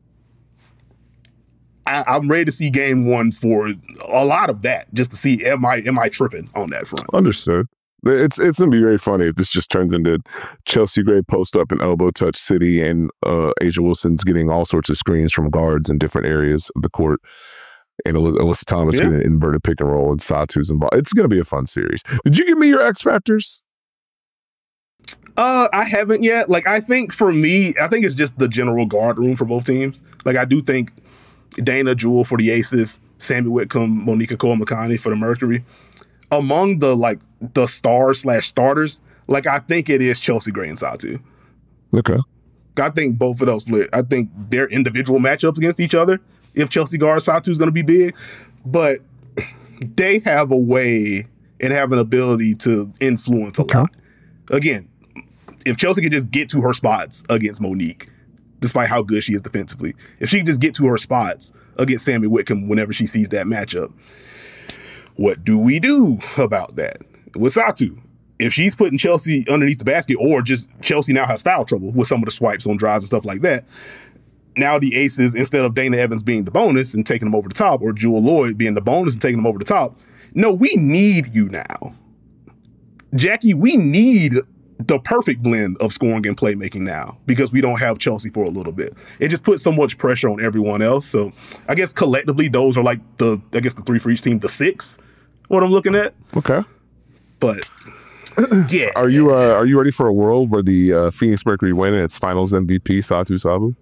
I, I'm ready to see game one for a lot of that, just to see, am I am I tripping on that front? Understood. It's it's going to be very funny if this just turns into Chelsea Gray post up and elbow touch city and uh, A'ja Wilson's getting all sorts of screens from guards in different areas of the court. And Alyssa Thomas yeah. getting an inverted pick and roll and Satu's involved. It's going to be a fun series. Did you give me your X factors? Uh, I haven't yet. Like, I think for me, I think it's just the general guard room for both teams. Like, I do think Dana Jewell for the Aces, Sammy Whitcomb, Monica Cole-McConney for the Mercury. Among the, like, the stars slash starters, like, I think it is Chelsea Gray and Satu. Okay. I think both of those split. I think their individual matchups against each other, if Chelsea guards Satu, is going to be big. But they have a way and have an ability to influence a okay. lot. Again, if Chelsea could just get to her spots against Monique, despite how good she is defensively, if she could just get to her spots against Sammy Whitcomb whenever she sees that matchup, what do we do about that? With Satu, if she's putting Chelsea underneath the basket, or just Chelsea now has foul trouble with some of the swipes on drives and stuff like that, now the Aces, instead of Dana Evans being the bonus and taking them over the top, or Jewell Loyd being the bonus and taking them over the top, no, we need you now. Jackie, we need the perfect blend of scoring and playmaking now because we don't have Chelsea for a little bit. It just puts so much pressure on everyone else. So I guess collectively, those are like the, I guess the three for each team, the six, what I'm looking at. Okay. But yeah. Are you uh, are you ready for a world where the uh, Phoenix Mercury win and its finals M V P, Satu Sabu?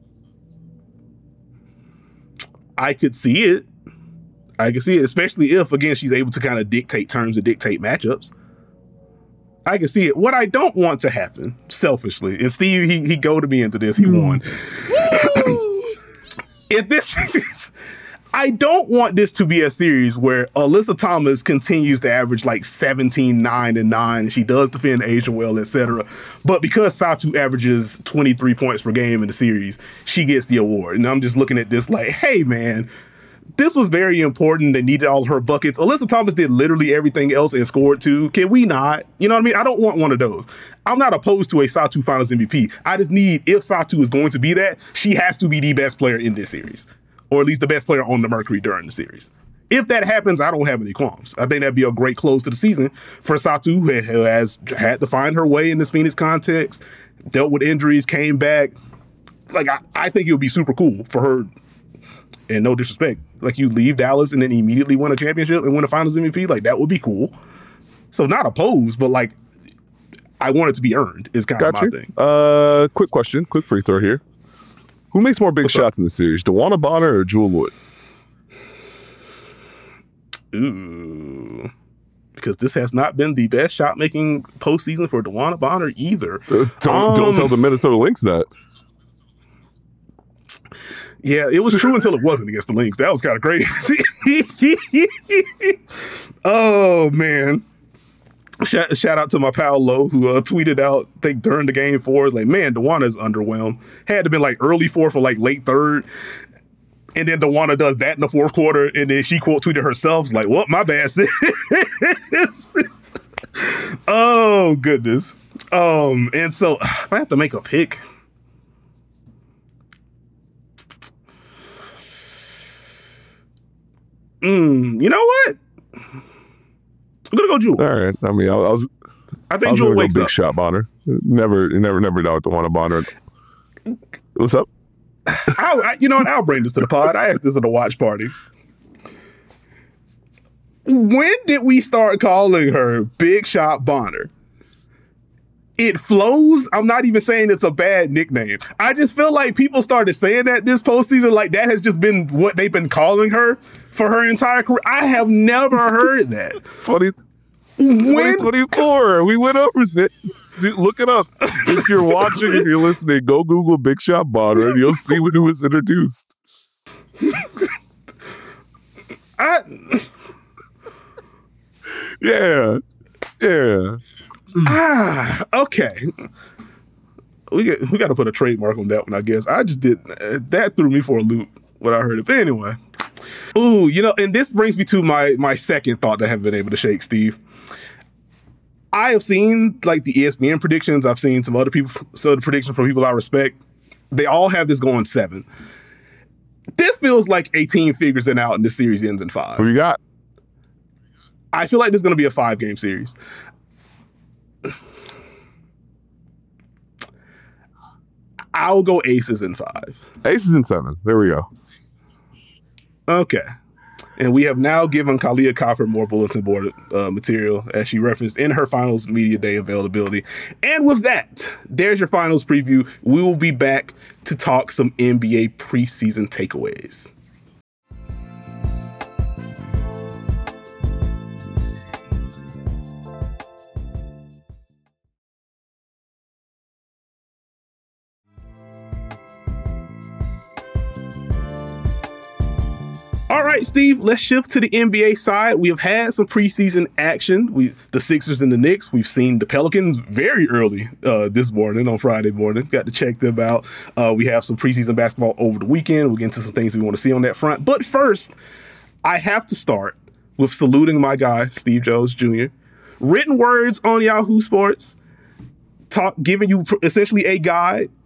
I could see it. I could see it, especially if, again, she's able to kind of dictate terms and dictate matchups. I can see it. What I don't want to happen, selfishly, and Steve, he he go to me into this, he won. If this is, I don't want this to be a series where Alyssa Thomas continues to average like seventeen, nine, and nine, and she does defend Asia well, et cetera. But because Satu averages twenty-three points per game in the series, she gets the award. And I'm just looking at this like, hey, man, this was very important. They needed all her buckets. Alyssa Thomas did literally everything else and scored too. Can we not? You know what I mean? I don't want one of those. I'm not opposed to a Satu Finals M V P. I just need, if Satu is going to be that, she has to be the best player in this series, or at least the best player on the Mercury during the series. If that happens, I don't have any qualms. I think that'd be a great close to the season for Satu, who has had to find her way in this Phoenix context, dealt with injuries, came back. Like, I, I think it would be super cool for her. And no disrespect, like you leave Dallas and then immediately win a championship and win a Finals M V P, like that would be cool. So not opposed, but like I want it to be earned is kind Got of you. my thing. Uh, quick question, quick free throw here. Who makes more big What's shots up? in the series, DeWanna Bonner or Jewel Wood? Ooh, because this has not been the best shot making postseason for DeWanna Bonner either. Uh, don't, um, don't tell the Minnesota Lynx that. Yeah, it was true until it wasn't against the Lynx. That was kind of crazy. Oh, man. Shout, shout out to my pal Lo, who uh, tweeted out, I think during the game four, like, man, DeWanna's underwhelmed. Had to be like early fourth or like late third. And then DeWanna does that in the fourth quarter. And then she quote tweeted herself, like, well, my bad, sis. Oh, goodness. Um, and so if I have to make a pick, Mm, you know what? I'm gonna go Jewel. All right. I mean, I, I was. I I think was Jewel gonna wakes go big up. shot Bonner. Never, never, never doubt DeWanna Bonner. What's up? I'll, I, you know what? I'll bring this to the pod. I asked this at a watch party. When did we start calling her Big Shot Bonner? It flows. I'm not even saying it's a bad nickname. I just feel like people started saying that this postseason, like that has just been what they've been calling her for her entire career. I have never heard that. twenty, When, twenty twenty-four. We went over this. Dude, look it up. If you're watching, if you're listening, go Google Big Shot Bonner and you'll see when it was introduced. I, Yeah. Yeah. ah, okay. We get, we got to put a trademark on that one, I guess. I just did uh, that threw me for a loop when I heard it. But anyway, ooh, you know, and this brings me to my my second thought that I haven't been able to shake, Steve. I have seen like the E S P N predictions. I've seen some other people, some of the predictions from people I respect. They all have this going seven. This feels like a team figures it out and this series ends in five. Who you got? I feel like this is going to be a five game series. I'll go Aces in five. Aces in seven. There we go. Okay. And we have now given Kahleah Copper more bulletin board uh, material, as she referenced in her finals media day availability. And with that, there's your finals preview. We will be back to talk some N B A preseason takeaways. All right, Steve, let's shift to the N B A side. We have had some preseason action. We, the Sixers and the Knicks. We've seen the Pelicans very early uh, this morning, on Friday morning. Got to check them out. Uh, we have some preseason basketball over the weekend. We'll get into some things we want to see on that front. But first, I have to start with saluting my guy, Steve Jones Junior Written words on Yahoo Sports, talk, giving you essentially a guide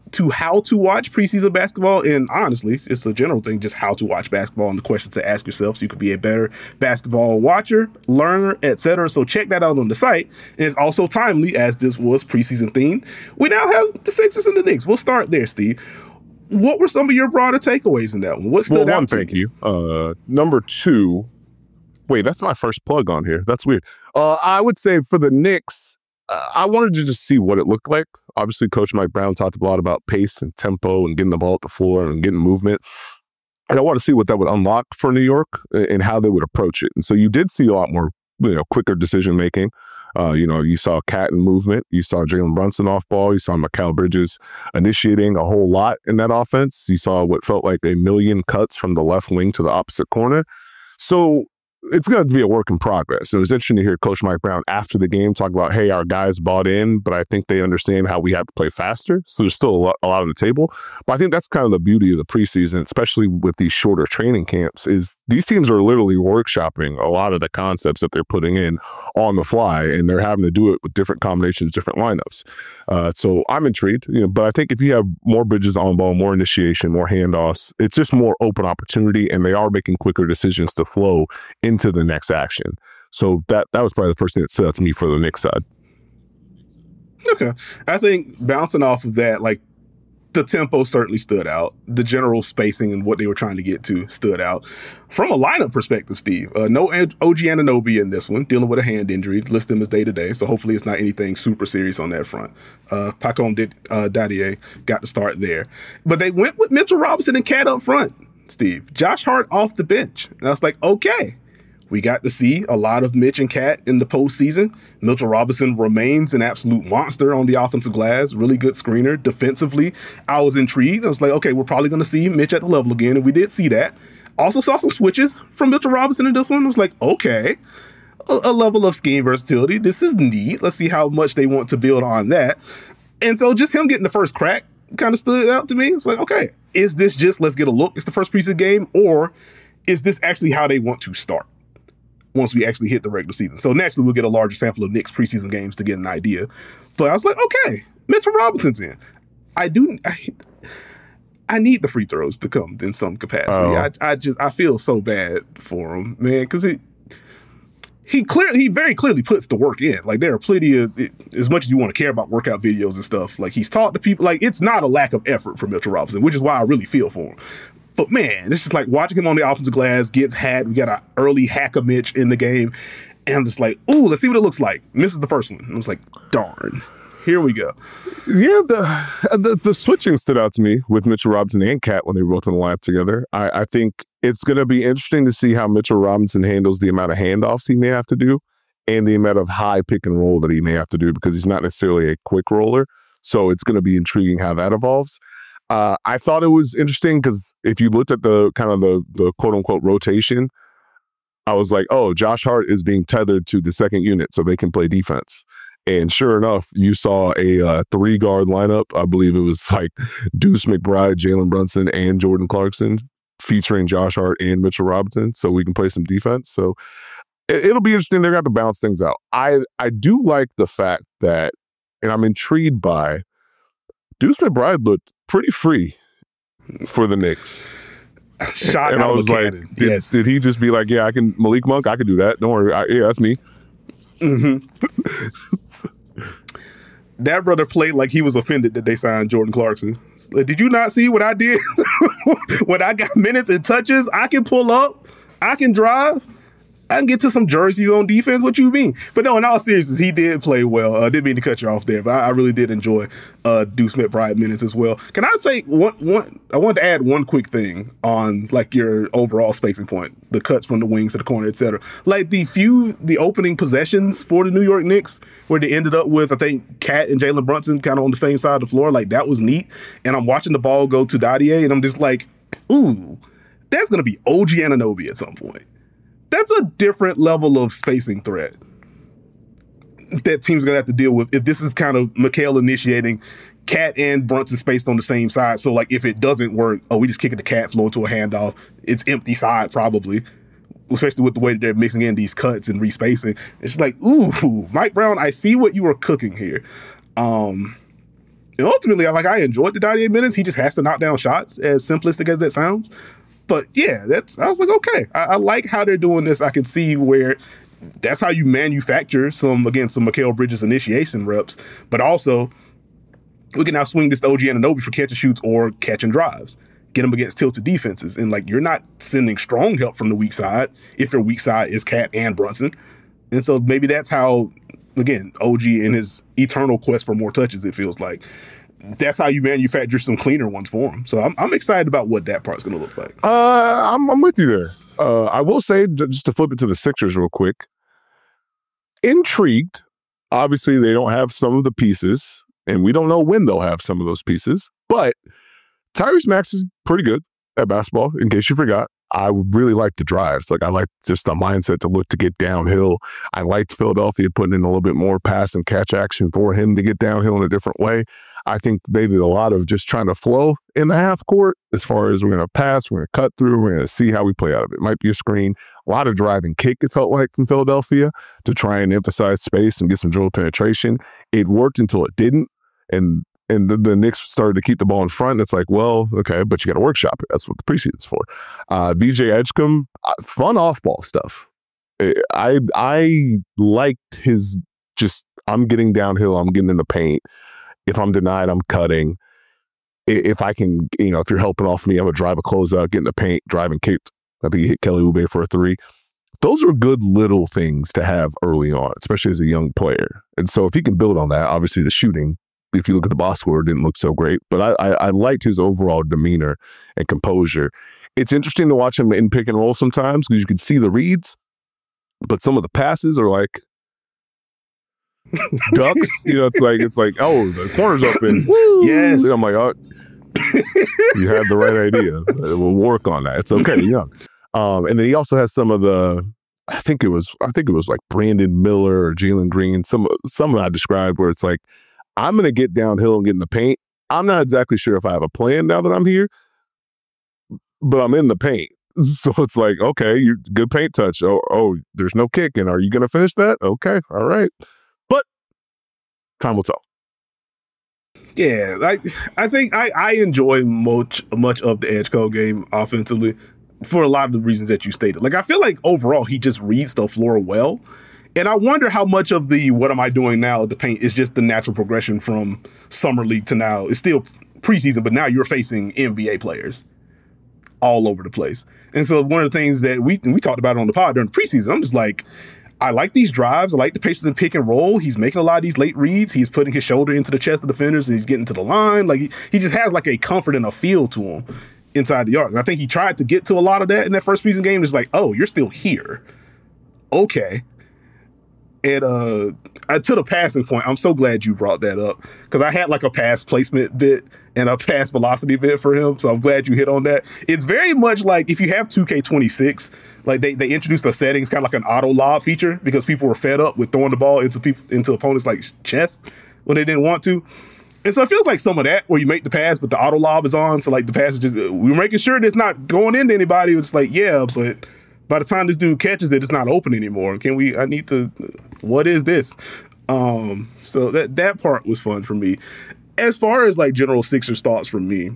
to how to watch preseason basketball, and honestly, it's a general thing, just how to watch basketball and the questions to ask yourself so you could be a better basketball watcher, learner, et cetera. So check that out on the site. And it's also timely, as this was preseason themed. We now have the Sixers and the Knicks. We'll start there, Steve. What were some of your broader takeaways in that one? What stood well, out one, to thank you? you. Uh, number two, wait, that's my first plug on here. That's weird. Uh, I would say for the Knicks, uh, I wanted to just see what it looked like. Obviously, Coach Mike Brown talked a lot about pace and tempo and getting the ball at the floor and getting movement. And I want to see what that would unlock for New York and how they would approach it. And so you did see a lot more, you know, quicker decision making. Uh, you know, you saw Cat in movement. You saw Jalen Brunson off ball. You saw Mikal Bridges initiating a whole lot in that offense. You saw what felt like a million cuts from the left wing to the opposite corner. So it's going to be a work in progress. It was interesting to hear Coach Mike Brown after the game talk about, hey, our guys bought in, but I think they understand how we have to play faster. So there's still a lot, a lot on the table. But I think that's kind of the beauty of the preseason, especially with these shorter training camps, is these teams are literally workshopping a lot of the concepts that they're putting in on the fly, and they're having to do it with different combinations, different lineups. Uh, so I'm intrigued, you know, but I think if you have more Bridges on ball, more initiation, more handoffs, it's just more open opportunity, and they are making quicker decisions to flow into the next action. So that that was probably the first thing that stood out to me for the Knicks side. Okay. I think bouncing off of that, like, the tempo certainly stood out. The general spacing and what they were trying to get to stood out. From a lineup perspective, Steve, uh, no O G Anunoby in this one, dealing with a hand injury, list him as day-to-day, so hopefully it's not anything super serious on that front. Uh, Pacome did, uh, Dadier got to start there. But they went with Mitchell Robinson and Cat up front, Steve. Josh Hart off the bench. And I was like, okay. We got to see a lot of Mitch and Cat in the postseason. Mitchell Robinson remains an absolute monster on the offensive glass, really good screener. Defensively, I was intrigued. I was like, okay, we're probably going to see Mitch at the level again, and we did see that. Also saw some switches from Mitchell Robinson in this one. I was like, okay, a, a level of scheme versatility. This is neat. Let's see how much they want to build on that. And so just him getting the first crack kind of stood out to me. It's like, okay, is this just let's get a look? It's the first preseason game, or is this actually how they want to start once we actually hit the regular season? So naturally, we'll get a larger sample of Knicks preseason games to get an idea. But I was like, okay, Mitchell Robinson's in. I do. I, I need the free throws to come in some capacity. Oh. I, I just I feel so bad for him, man, because he he clearly he very clearly puts the work in. Like, there are plenty of it, as much as you want to care about workout videos and stuff. Like, he's taught to people. Like, it's not a lack of effort for Mitchell Robinson, which is why I really feel for him. But man, it's just like watching him on the offensive glass, gets had. We got an early hacker Mitch in the game. And I'm just like, ooh, let's see what it looks like. Misses the first one. And I was like, darn. Here we go. Yeah, the, the the switching stood out to me with Mitchell Robinson and Cat when they were both in the lineup together. I, I think it's going to be interesting to see how Mitchell Robinson handles the amount of handoffs he may have to do and the amount of high pick and roll that he may have to do, because he's not necessarily a quick roller. So it's going to be intriguing how that evolves. Uh, I thought it was interesting because if you looked at the kind of the, the quote unquote rotation, I was like, oh, Josh Hart is being tethered to the second unit so they can play defense. And sure enough, you saw a uh, three guard lineup. I believe it was like Deuce McBride, Jalen Brunson, and Jordan Clarkson, featuring Josh Hart and Mitchell Robinson, so we can play some defense. So it, it'll be interesting. They're going to balance things out. I, I do like the fact that, and I'm intrigued by, Deuce McBride looked pretty free for the Knicks. Shot and out I was of like, cannon. did, Yes. did he just be like, yeah, I can, Malik Monk, I can do that. Don't worry. I, yeah, that's me. Mm-hmm. That brother played like he was offended that they signed Jordan Clarkson. Like, did you not see what I did? When I got minutes and touches, I can pull up, I can drive, I can get to some jerseys on defense. What you mean? But no, in all seriousness, he did play well. I uh, didn't mean to cut you off there, but I, I really did enjoy uh, Deuce McBride minutes as well. Can I say one? One? I wanted to add one quick thing on like your overall spacing point, the cuts from the wings to the corner, et cetera. Like the few, the opening possessions for the New York Knicks, where they ended up with, I think, Cat and Jalen Brunson kind of on the same side of the floor. Like, that was neat. And I'm watching the ball go to Dadier, and I'm just like, ooh, that's going to be O G Anunoby at some point. That's a different level of spacing threat that team's going to have to deal with if this is kind of Mikal initiating, Cat and Brunson spaced on the same side. So, like, if it doesn't work, oh, we just kick it to Cat, flow into a handoff. It's empty side, probably, especially with the way that they're mixing in these cuts and respacing. It's like, ooh, Mike Brown, I see what you were cooking here. Um, And ultimately, like I enjoyed the ninety-eight minutes. He just has to knock down shots, as simplistic as that sounds. But yeah, that's I was like, okay, I, I like how they're doing this. I can see where that's how you manufacture some, again, some Mikal Bridges initiation reps, but also we can now swing this to O G Anunoby for catch and shoots or catch and drives. Get them against tilted defenses. And like, you're not sending strong help from the weak side if your weak side is Cat and Brunson. And so maybe that's how, again, O G in his eternal quest for more touches, it feels like, that's how you manufacture some cleaner ones for him. So I'm, I'm excited about what that part's going to look like. Uh, I'm, I'm with you there. Uh, I will say, just to flip it to the Sixers real quick, intrigued. Obviously, they don't have some of the pieces, and we don't know when they'll have some of those pieces, but Tyrese Maxey is pretty good at basketball, in case you forgot. I really like the drives. Like, I like just the mindset to look to get downhill. I liked Philadelphia putting in a little bit more pass and catch action for him to get downhill in a different way. I think they did a lot of just trying to flow in the half court as far as we're going to pass, we're going to cut through, we're going to see how we play out of it. It might be a screen. A lot of drive and kick, it felt like, from Philadelphia to try and emphasize space and get some dribble penetration. It worked until it didn't. And And the, the Knicks started to keep the ball in front. It's like, well, okay, but you got to workshop it. That's what the preseason's for. Uh, V J Edgecombe, fun off-ball stuff. I I liked his just, I'm getting downhill, I'm getting in the paint. If I'm denied, I'm cutting. If I can, you know, if you're helping off me, I'm going to drive a closeout, get in the paint, drive and kick. I think he hit Kelly Oubre for a three. Those are good little things to have early on, especially as a young player. And so if he can build on that, obviously the shooting, if you look at the box score, it didn't look so great. But I, I, I liked his overall demeanor and composure. It's interesting to watch him in pick and roll sometimes because you can see the reads, but some of the passes are like ducks. You know, it's like, it's like, oh, the corner's open. Woo! Yes. I'm like, oh, you had the right idea. We'll work on that. It's okay. You're young. Um, and then he also has some of the, I think it was, I think it was like Brandon Miller or Jalen Green. Some, some I described where it's like, I'm going to get downhill and get in the paint. I'm not exactly sure if I have a plan now that I'm here, but I'm in the paint. So it's like, okay, you good paint touch. Oh, oh, there's no kick. And are you going to finish that? Okay. All right. But time will tell. Yeah, I I think I, I enjoy much much of the Edgecombe game offensively for a lot of the reasons that you stated. Like, I feel like overall he just reads the floor well. And I wonder how much of the what am I doing now at the paint is just the natural progression from summer league to now. It's still preseason, but now you're facing N B A players all over the place. And so one of the things that we we talked about on the pod during the preseason, I'm just like, I like these drives. I like the patience in pick and roll. He's making a lot of these late reads. He's putting his shoulder into the chest of defenders and he's getting to the line. Like he, he just has like a comfort and a feel to him inside the arc. And I think he tried to get to a lot of that in that first preseason game. It's like, oh, you're still here. Okay. And uh, to the passing point, I'm so glad you brought that up because I had like a pass placement bit and a pass velocity bit for him. So I'm glad you hit on that. It's very much like if you have two K twenty-six, like they, they introduced a settings, kind of like an auto lob feature because people were fed up with throwing the ball into people into opponents like chest when they didn't want to. And so it feels like some of that where you make the pass, but the auto lob is on. So like the pass is just, we're making sure it's not going into anybody. It's like, yeah, but by the time this dude catches it, it's not open anymore. Can we, I need to, what is this? Um, so that, that part was fun for me. As far as like general Sixers thoughts from me,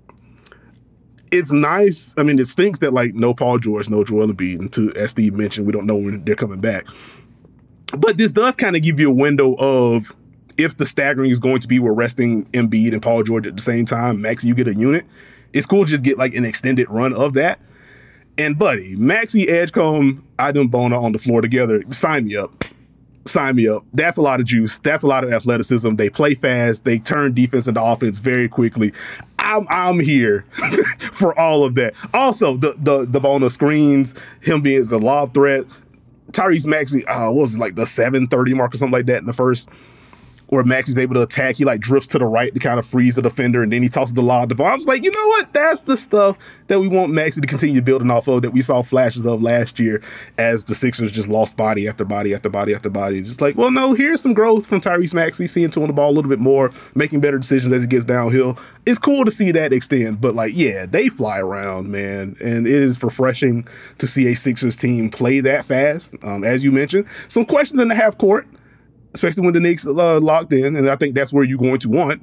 it's nice. I mean, it stinks that like no Paul George, no Joel Embiid, and to, as Steve mentioned, we don't know when they're coming back. But this does kind of give you a window of if the staggering is going to be we're resting Embiid and Paul George at the same time, Max, you get a unit. It's cool to just get like an extended run of that. And buddy, Maxey, Edgecombe, Idembona on the floor together. Sign me up. Sign me up. That's a lot of juice. That's a lot of athleticism. They play fast. They turn defense into offense very quickly. I'm I'm here for all of that. Also, the the the Bona screens, him being as a lob threat. Tyrese Maxey, uh, what was it, like the seven thirty mark or something like that in the first? Where Maxey's able to attack, he like drifts to the right to kind of freeze the defender, and then he tosses the lob to Ball. I was like, you know what? That's the stuff that we want Maxey to continue building off of that we saw flashes of last year as the Sixers just lost body after body after body after body. Just like, well, no, here's some growth from Tyrese Maxey, seeing to on the ball a little bit more, making better decisions as he gets downhill. It's cool to see that extend, but like, yeah, they fly around, man, and it is refreshing to see a Sixers team play that fast. Um, as you mentioned, some questions in the half court, especially when the Knicks uh, locked in, and I think that's where you're going to want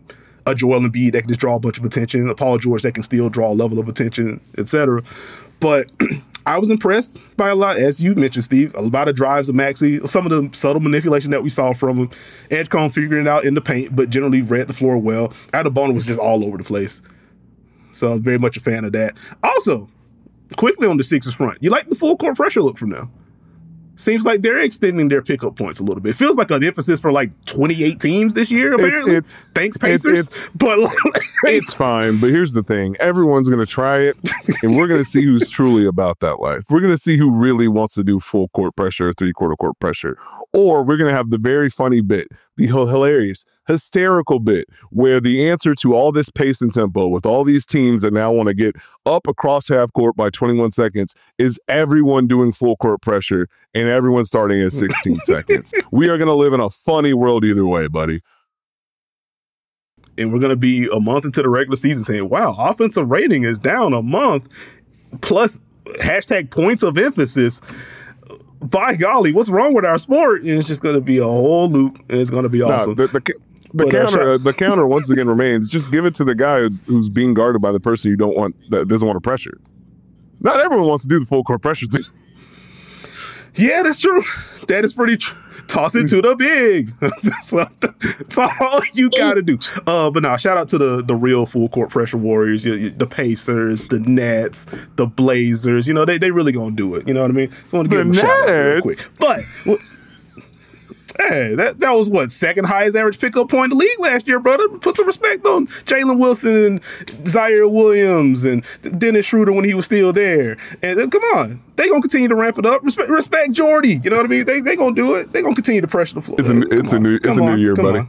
a Joel Embiid that can just draw a bunch of attention, a Paul George that can still draw a level of attention, et cetera. But I was impressed by a lot, as you mentioned, Steve, a lot of drives of Maxey, some of the subtle manipulation that we saw from him, Edgecombe figuring it out in the paint, but generally read the floor well. Adebona was just all over the place. So I was very much a fan of that. Also, quickly on the Sixers front, you like the full court pressure look from them. Seems like they're extending their pickup points a little bit. It feels like an emphasis for like twenty-eight teams this year, apparently. It's, it's, Thanks, Pacers. It's, it's, but like, it's fine. But here's the thing. Everyone's going to try it, and we're going to see who's truly about that life. We're going to see who really wants to do full court pressure or three-quarter court pressure. Or we're going to have the very funny bit, the hilarious, hysterical bit, where the answer to all this pace and tempo with all these teams that now want to get up across half court by twenty-one seconds is everyone doing full court pressure and everyone starting at sixteen seconds. We are going to live in a funny world either way, buddy. And we're going to be a month into the regular season saying, wow, offensive rating is down a month, plus hashtag points of emphasis. By golly, what's wrong with our sport? And it's just going to be a whole loop, and it's going to be awesome. No, the, the, the but, counter, uh, the counter once again remains, just give it to the guy who's being guarded by the person you don't want, that doesn't want to pressure. Not everyone wants to do the full court pressure thing. Yeah, that's true. That is pretty true. Toss it to the big. That's all you got to do. Uh, but no, shout out to the the real full court pressure warriors, you, you, the Pacers, the Nets, the Blazers. You know, they they really gonna do it. You know what I mean? So I want to give them a shout out real quick. But well, hey, that that was what, second highest average pickup point in the league last year, brother. Put some respect on Jalen Wilson and Zaire Williams and Dennis Schroeder when he was still there. And uh, come on, they gonna continue to ramp it up. Respect, respect Jordy. You know what I mean? They they gonna do it. They gonna continue to pressure the floor. It's a it's a new it's a new year, buddy.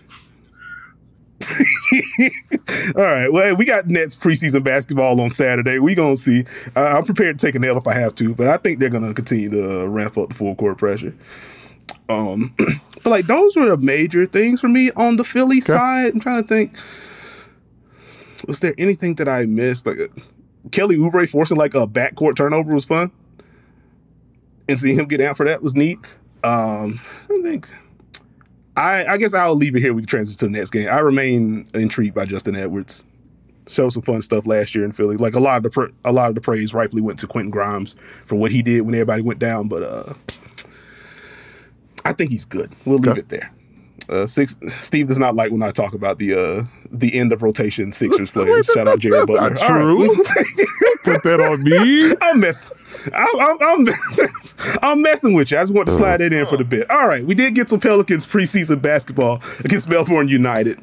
All right. Well, hey, we got Nets preseason basketball on Saturday. We gonna see. Uh, I'm prepared to take a nail if I have to, but I think they're gonna continue to ramp up the full court pressure. Um, but like those were the major things for me on the Philly okay. side. I'm trying to think. Was there anything that I missed? Like uh, Kelly Oubre forcing like a backcourt turnover was fun, and seeing him get out for that was neat. Um, I think. I, I guess I'll leave it here. We can transition to the next game. I remain intrigued by Justin Edwards. Showed some fun stuff last year in Philly. Like a lot of the pra- a lot of the praise rightfully went to Quentin Grimes for what he did when everybody went down, but uh. I think he's good. We'll leave okay. it there. Uh, six, Steve does not like when I talk about the uh, the end of rotation Sixers players. Shout out Jared Butler. That's not true. Right. Put that on me. I'm messing. I'm, I'm, I'm, I'm messing with you. I just want to slide that in for the bit. All right, we did get some Pelicans preseason basketball against Melbourne United,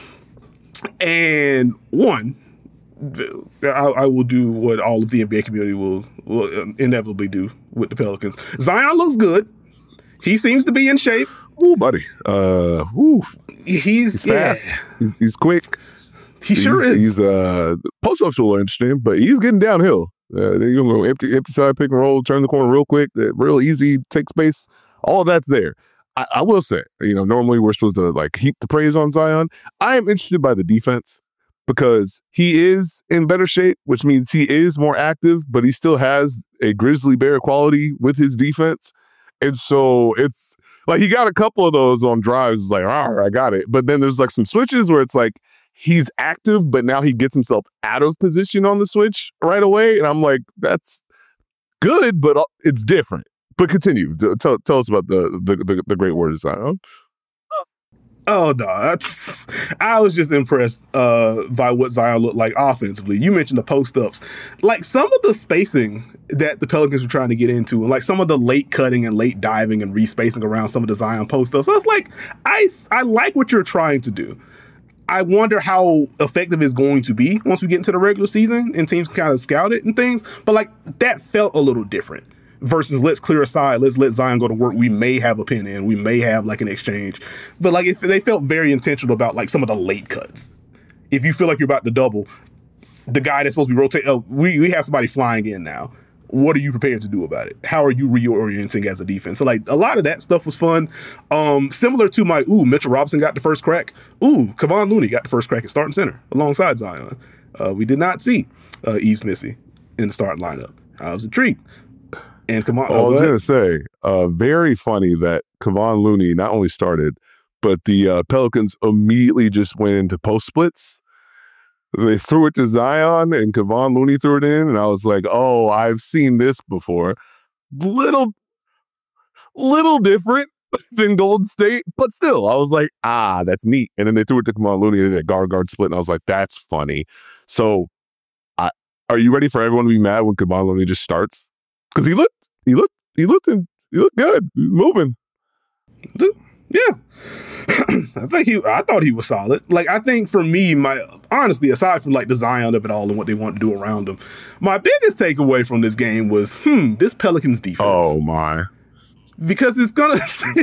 and one. I, I will do what all of the N B A community will, will inevitably do with the Pelicans. Zion looks good. He seems to be in shape. Ooh, buddy. Uh, ooh. He's, he's fast. Yeah. He's, he's quick. He he's, sure is. He's uh, post-up's a little interesting, but he's getting downhill. Uh, they're going to go empty, empty side, pick and roll, turn the corner real quick, real easy, take space. All of that's there. I, I will say, you know, normally we're supposed to like heap the praise on Zion. I am interested by the defense because he is in better shape, which means he is more active, but he still has a grizzly bear quality with his defense. And so it's like he got a couple of those on drives. It's like, all right, I got it. But then there's like some switches where it's like he's active, but now he gets himself out of position on the switch right away. And I'm like, that's good, but it's different. But continue. Tell, tell us about the, the, the, the great word design. Oh, no. I, just, I was just impressed uh, by what Zion looked like offensively. You mentioned the post-ups. Like, some of the spacing that the Pelicans were trying to get into, and like some of the late cutting and late diving and respacing around some of the Zion post-ups. So it's like, I, I like what you're trying to do. I wonder how effective it's going to be once we get into the regular season and teams kind of scout it and things. But, like, that felt a little different. Versus let's clear aside, let's let Zion go to work. We may have a pin in, we may have like an exchange. But like if they felt very intentional about like some of the late cuts. If you feel like you're about to double, the guy that's supposed to be rotating, oh, we, we have somebody flying in now. What are you prepared to do about it? How are you reorienting as a defense? So like a lot of that stuff was fun. Um, similar to my, ooh, Mitchell Robinson got the first crack. Ooh, Kevon Looney got the first crack at starting center alongside Zion. Uh, we did not see uh, Yves Missi in the starting lineup. I was intrigued. And come on, oh, I was going to say, uh, very funny that Kevon Looney not only started, but the uh, Pelicans immediately just went into post splits. They threw it to Zion, and Kevon Looney threw it in, and I was like, oh, I've seen this before. Little, little different than Golden State, but still, I was like, ah, that's neat. And then they threw it to Kevon Looney, and they did a guard-guard split, and I was like, that's funny. So, I, are you ready for everyone to be mad when Kevon Looney just starts? Because he looked, he looked, he looked, in, he looked good, he was moving. Yeah. I think he, I thought he was solid. Like, I think for me, my, honestly, aside from like the Zion of it all and what they want to do around him, my biggest takeaway from this game was, hmm, this Pelicans defense. Oh my. Because it's gonna,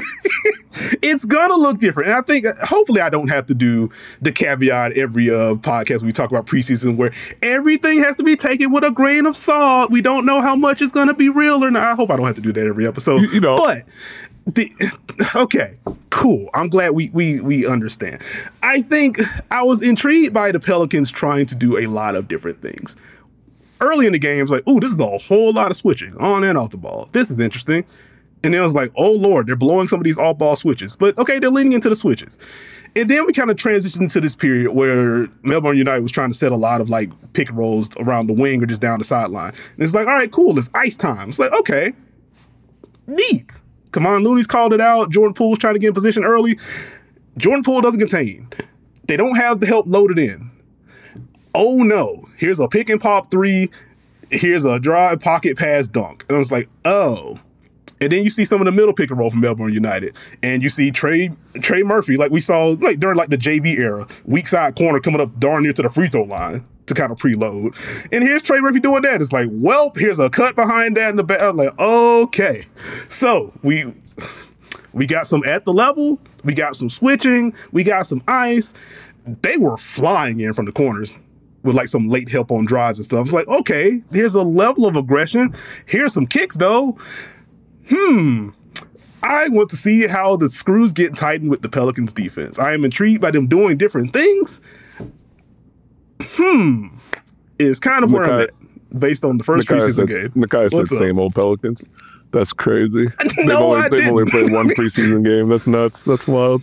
it's gonna look different. And I think, hopefully I don't have to do the caveat every uh, podcast we talk about preseason where everything has to be taken with a grain of salt. We don't know how much is gonna be real or not. I hope I don't have to do that every episode. You, you know. But, the, okay, cool. I'm glad we, we, we understand. I think I was intrigued by the Pelicans trying to do a lot of different things. Early in the game, I was like, ooh, this is a whole lot of switching on and off the ball. This is interesting. And then I was like, oh, Lord, they're blowing some of these off-ball switches. But, okay, they're leaning into the switches. And then we kind of transitioned into this period where Melbourne United was trying to set a lot of, like, pick and rolls around the wing or just down the sideline. And it's like, all right, cool, it's ice time. It's like, okay, neat. Kevon Looney's called it out. Jordan Poole's trying to get in position early. Jordan Poole doesn't contain. They don't have the help loaded in. Oh, no. Here's a pick and pop three. Here's a drive pocket pass dunk. And I was like, oh. And then you see some of the middle pick and roll from Melbourne United. And you see Trey Trey Murphy, like we saw like during like the J V era, weak side corner coming up darn near to the free throw line to kind of preload. And here's Trey Murphy doing that. It's like, well, here's a cut behind that in the back. I'm like, okay. So we we got some at the level. We got some switching. We got some ice. They were flying in from the corners with like some late help on drives and stuff. I was like, okay, here's a level of aggression. Here's some kicks though. Hmm. I want to see how the screws get tightened with the Pelicans defense. I am intrigued by them doing different things. Hmm. Is kind of Nakai, where I'm at based on the first Nakai preseason said, game. Nakai said same old Pelicans. That's crazy. No, they've only, I they've didn't. only played one preseason game. That's nuts. That's wild.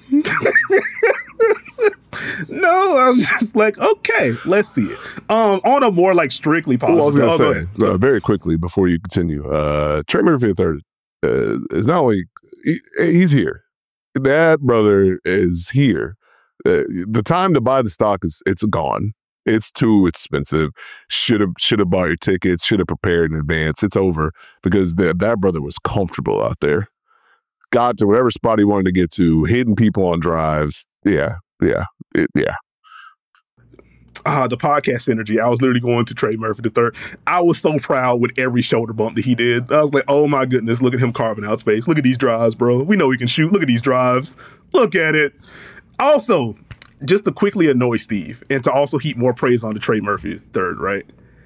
No, I was just like, okay, let's see it. Um, on a more like strictly positive. Well, I was going to oh, say, go uh, very quickly before you continue, uh, Trey Murphy the third uh, is not only, he, he's here. That brother is here. Uh, the time to buy the stock is, it's gone. It's too expensive. Should have should have bought your tickets. Should have prepared in advance. It's over because the, that brother was comfortable out there. Got to whatever spot he wanted to get to, hitting people on drives. Yeah, yeah, it, yeah. Ah, uh, the podcast synergy. I was literally going to Trey Murphy the third. I was so proud with every shoulder bump that he did. I was like, oh my goodness, look at him carving out space. Look at these drives, bro. We know he can shoot. Look at these drives. Look at it. Also, just to quickly annoy Steve and to also heap more praise on the Trey Murphy third, right?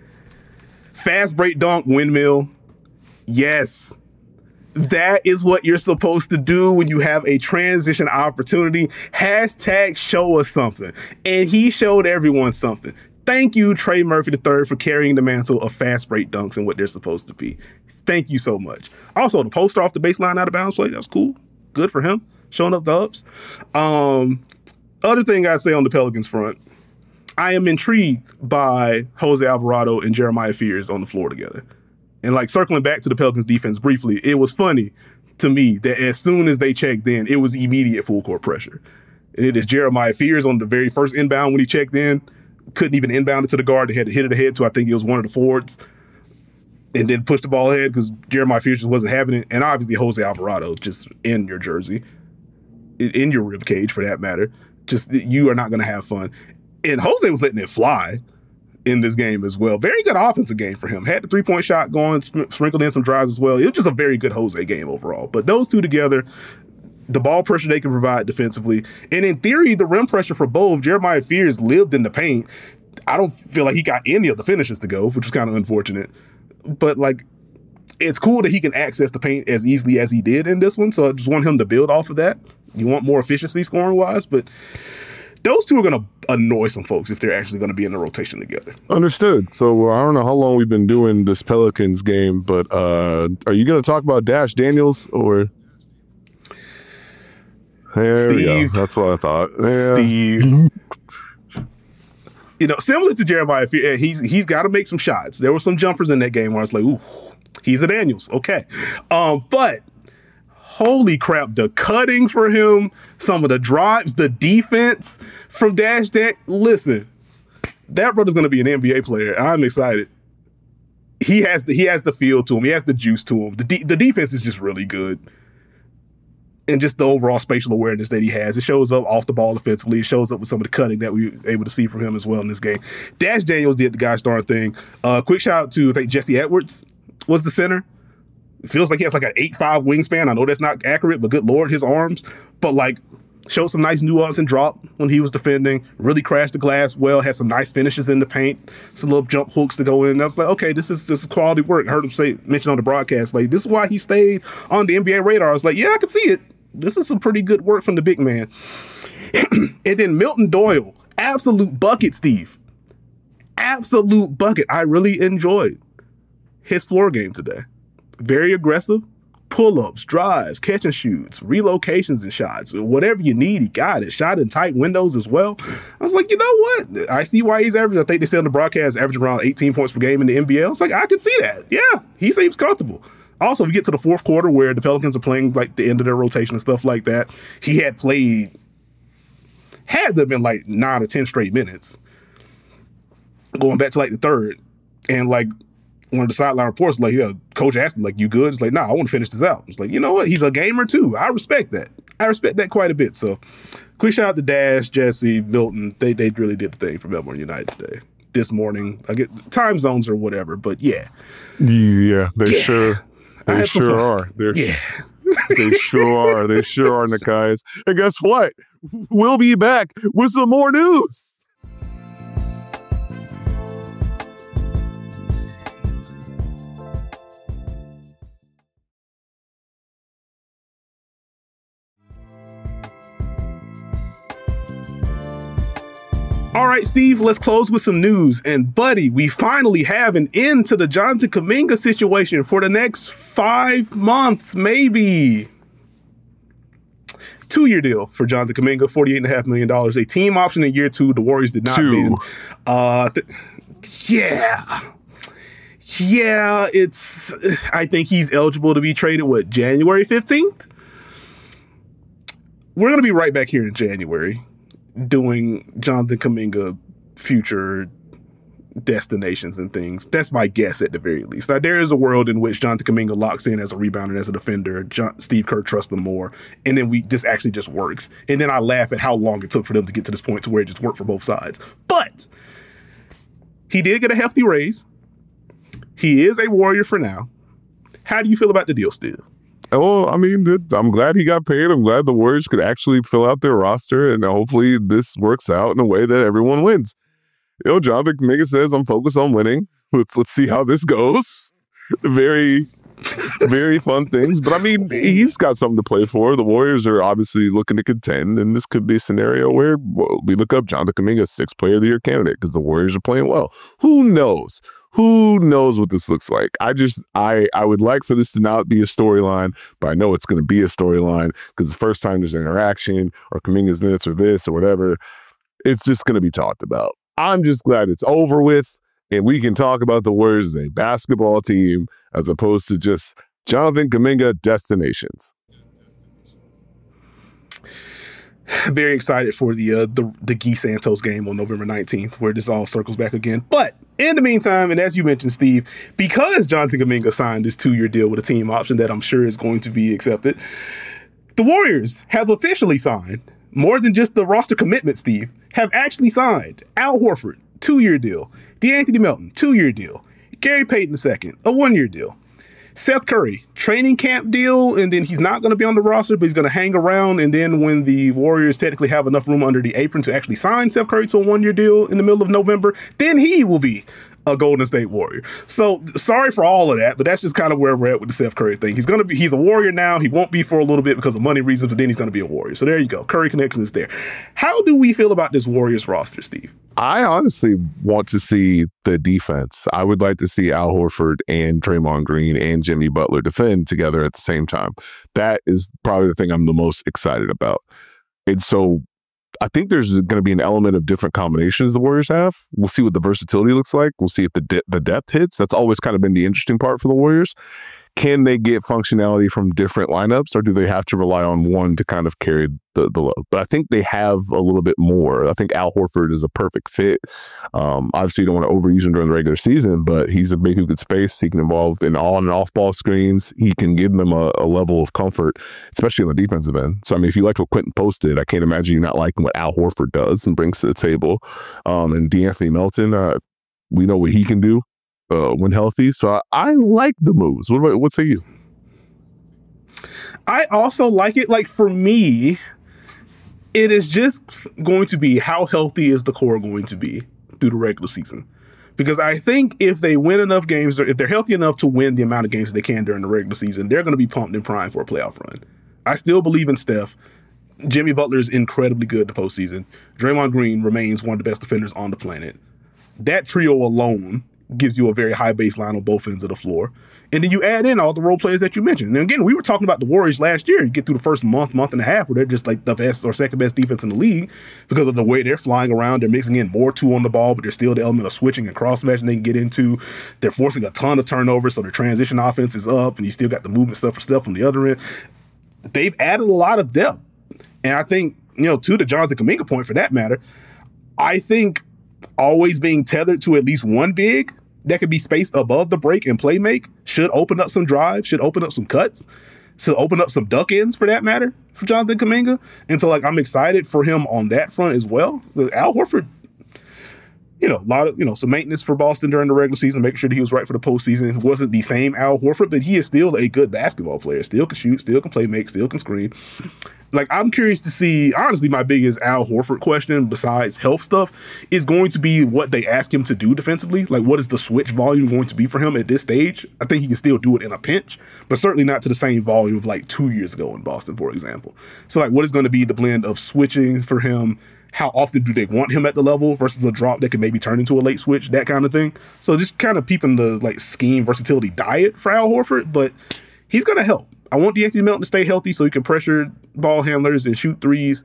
Fast break dunk, windmill. Yes. That is what you're supposed to do when you have a transition opportunity. Hashtag show us something. And he showed everyone something. Thank you, Trey Murphy the third, for carrying the mantle of fast break dunks and what they're supposed to be. Thank you so much. Also, the poster off the baseline out of bounds play, that was cool. Good for him. Showing up the ups. Um, other thing I'd say on the Pelicans front, I am intrigued by Jose Alvarado and Jeremiah Fears on the floor together. And like circling back to the Pelicans defense briefly, it was funny to me that as soon as they checked in, it was immediate full court pressure. And it is Jeremiah Fears on the very first inbound when he checked in, couldn't even inbound it to the guard. They had to hit it ahead to, I think it was one of the forwards, and then push the ball ahead because Jeremiah Fears just wasn't having it. And obviously Jose Alvarado just in your jersey, in your rib cage for that matter. Just, you are not going to have fun. And Jose was letting it fly in this game as well. Very good offensive game for him. Had the three-point shot going, sp- sprinkled in some drives as well. It was just a very good Jose game overall. But those two together, the ball pressure they can provide defensively, and in theory, the rim pressure for both. Jeremiah Fears lived in the paint. I don't feel like he got any of the finishes to go, which was kind of unfortunate. But, like, it's cool that he can access the paint as easily as he did in this one, so I just want him to build off of that. You want more efficiency scoring-wise, but those two are going to annoy some folks if they're actually going to be in the rotation together. Understood. So uh, I don't know how long we've been doing this Pelicans game, but uh, are you going to talk about Dash Daniels or? There Steve, we go. That's what I thought. Yeah. Steve. You know, similar to Jeremiah, he's he's got to make some shots. There were some jumpers in that game where I was like, ooh, he's a Daniels. Okay. Um, but holy crap, the cutting for him, some of the drives, the defense from Dash Dan. Listen, that brother's going to be an N B A player. I'm excited. He has the he has the feel to him. He has the juice to him. The de- the defense is just really good. And just the overall spatial awareness that he has. It shows up off the ball offensively. It shows up with some of the cutting that we were able to see from him as well in this game. Dash Daniels did the guy star thing. Uh, quick shout out to, I think, Jesse Edwards was the center. It feels like he has like an eight five wingspan. I know that's not accurate, but good Lord, his arms. But like, showed some nice nuance and drop when he was defending. Really crashed the glass well. Had some nice finishes in the paint. Some little jump hooks to go in. And I was like, okay, this is this is quality work. I heard him say mention on the broadcast, like, this is why he stayed on the N B A radar. I was like, yeah, I can see it. This is some pretty good work from the big man. And then Milton Doyle, absolute bucket, Steve. Absolute bucket. I really enjoyed his floor game today. Very aggressive. Pull-ups, drives, catch and shoots, relocations and shots. Whatever you need, he got it. Shot in tight windows as well. I was like, you know what? I see why he's averaging. I think they said on the broadcast, averaging around eighteen points per game in the N B A. I was like, I can see that. Yeah, he seems comfortable. Also, we get to the fourth quarter where the Pelicans are playing like the end of their rotation and stuff like that. He had played, had them in like nine or ten straight minutes. Going back to like the third. And like one of the sideline reports, like, yeah, coach asked him, like, you good? It's like, nah, I want to finish this out. It's like, you know what? He's a gamer too. I respect that. I respect that quite a bit. So quick shout out to Dash, Jesse, Milton. They they really did the thing for Melbourne United today. This morning. I get time zones or whatever, but yeah. Yeah, they yeah. sure. They sure are. They're, yeah. They sure are. They sure are, Nekias. And guess what? We'll be back with some more news. All right, Steve, let's close with some news. And buddy, we finally have an end to the Jonathan Kuminga situation for the next five months, maybe. Two-year deal for Jonathan Kuminga, forty-eight point five million dollars. A team option in year two. The Warriors did not bid. Uh, th- yeah. Yeah, it's, I think he's eligible to be traded, what, January fifteenth? We're going to be right back here in January doing Jonathan Kuminga future destinations and things. That's my guess at the very least. Now, there is a world in which Jonathan Kuminga locks in as a rebounder and as a defender. John, Steve Kerr trusts them more. And then we this actually just works. And then I laugh at how long it took for them to get to this point to where it just worked for both sides. But he did get a hefty raise. He is a Warrior for now. How do you feel about the deal, Steve? Oh, I mean, I'm glad he got paid. I'm glad the Warriors could actually fill out their roster, and hopefully this works out in a way that everyone wins. You know, Jonathan Kuminga says, I'm focused on winning. Let's let's see how this goes. Very, very fun things. But I mean, he's got something to play for. The Warriors are obviously looking to contend, and this could be a scenario where well, we look up Jonathan Kuminga, sixth player of the year candidate, because the Warriors are playing well. Who knows? Who knows what this looks like? I just, I I would like for this to not be a storyline, but I know it's going to be a storyline because the first time there's an interaction or Kuminga's minutes or this or whatever, it's just going to be talked about. I'm just glad it's over with and we can talk about the Warriors as a basketball team as opposed to just Jonathan Kuminga destinations. Very excited for the uh, the the Guy Santos game on November nineteenth, where this all circles back again. But in the meantime, and as you mentioned, Steve, because Jonathan Kuminga signed this two-year deal with a team option that I'm sure is going to be accepted, the Warriors have officially signed, more than just the roster commitment, Steve, have actually signed Al Horford, two-year deal, DeAnthony Melton, two-year deal, Gary Payton the second, a one-year deal. Seth Curry, training camp deal, and then he's not going to be on the roster, but he's going to hang around. And then when the Warriors technically have enough room under the apron to actually sign Seth Curry to a one-year deal in the middle of November, then he will be a Golden State Warrior. So sorry for all of that, but that's just kind of where we're at with the Steph Curry thing. He's gonna be he's a Warrior now. He won't be for a little bit because of money reasons, but then he's gonna be a Warrior. So there you go. Curry connection is there. How do we feel about this Warriors roster, Steve? I honestly want to see the defense. I would like to see Al Horford and Draymond Green and Jimmy Butler defend together at the same time. That is probably the thing I'm the most excited about. And so I think there's going to be an element of different combinations the Warriors have. We'll see what the versatility looks like. We'll see if the de- the depth hits. That's always kind of been the interesting part for the Warriors. Can they get functionality from different lineups, or do they have to rely on one to kind of carry the, the load? But I think they have a little bit more. I think Al Horford is a perfect fit. Um, obviously, you don't want to overuse him during the regular season, but he's a big who can space. He can involve in on and off ball screens. He can give them a, a level of comfort, especially on the defensive end. So, I mean, if you liked what Quentin Post did, I can't imagine you not liking what Al Horford does and brings to the table. Um, and DeAnthony Melton, uh, we know what he can do. Uh, when healthy. So I, I like the moves. What about, what say you? I also like it. Like for me, it is just going to be how healthy is the core going to be through the regular season. Because I think if they win enough games, or if they're healthy enough to win the amount of games that they can during the regular season, they're going to be pumped and primed for a playoff run. I still believe in Steph. Jimmy Butler is incredibly good in the postseason. Draymond Green remains one of the best defenders on the planet. That trio alone gives you a very high baseline on both ends of the floor. And then you add in all the role players that you mentioned. And again, we were talking about the Warriors last year. You get through the first month, month and a half where they're just like the best or second best defense in the league because of the way they're flying around. They're mixing in more two on the ball, but there's still the element of switching and cross-matching they can get into. They're forcing a ton of turnovers, so their transition offense is up, and you still got the movement stuff for Steph on the other end. They've added a lot of depth. And I think, you know, to the Jonathan Kuminga point for that matter, I think always being tethered to at least one big that could be spaced above the break and play make should open up some drives, should open up some cuts, should open up some duck ends for that matter for Jonathan Kuminga. And so, like, I'm excited for him on that front as well. Al Horford, you know, a lot of, you know, some maintenance for Boston during the regular season, making sure that he was right for the postseason. It wasn't the same Al Horford, but he is still a good basketball player. Still can shoot, still can play make, still can screen. Like, I'm curious to see, honestly, my biggest Al Horford question besides health stuff is going to be what they ask him to do defensively. Like, what is the switch volume going to be for him at this stage? I think he can still do it in a pinch, but certainly not to the same volume of like two years ago in Boston, for example. So, like, what is going to be the blend of switching for him? How often do they want him at the level versus a drop that can maybe turn into a late switch, that kind of thing. So just kind of peeping the like scheme versatility diet for Al Horford, but he's going to help. I want DeAnthony Melton to stay healthy so he can pressure ball handlers and shoot threes.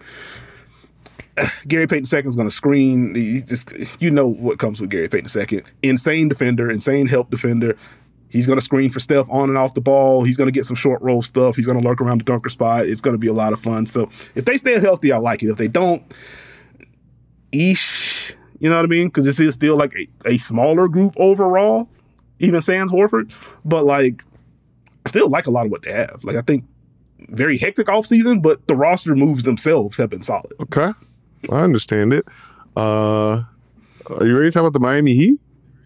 Gary Payton the second is going to screen. He just, you know what comes with Gary Payton the second. Insane defender, insane help defender. He's going to screen for Steph on and off the ball. He's going to get some short roll stuff. He's going to lurk around the dunker spot. It's going to be a lot of fun. So if they stay healthy, I like it. If they don't, eesh, you know what I mean? Because this is still like a, a smaller group overall, even sans Horford. But like, I still like a lot of what they have. Like, I think very hectic offseason, but the roster moves themselves have been solid. Okay. I understand it. Uh, are you ready to talk about the Miami Heat?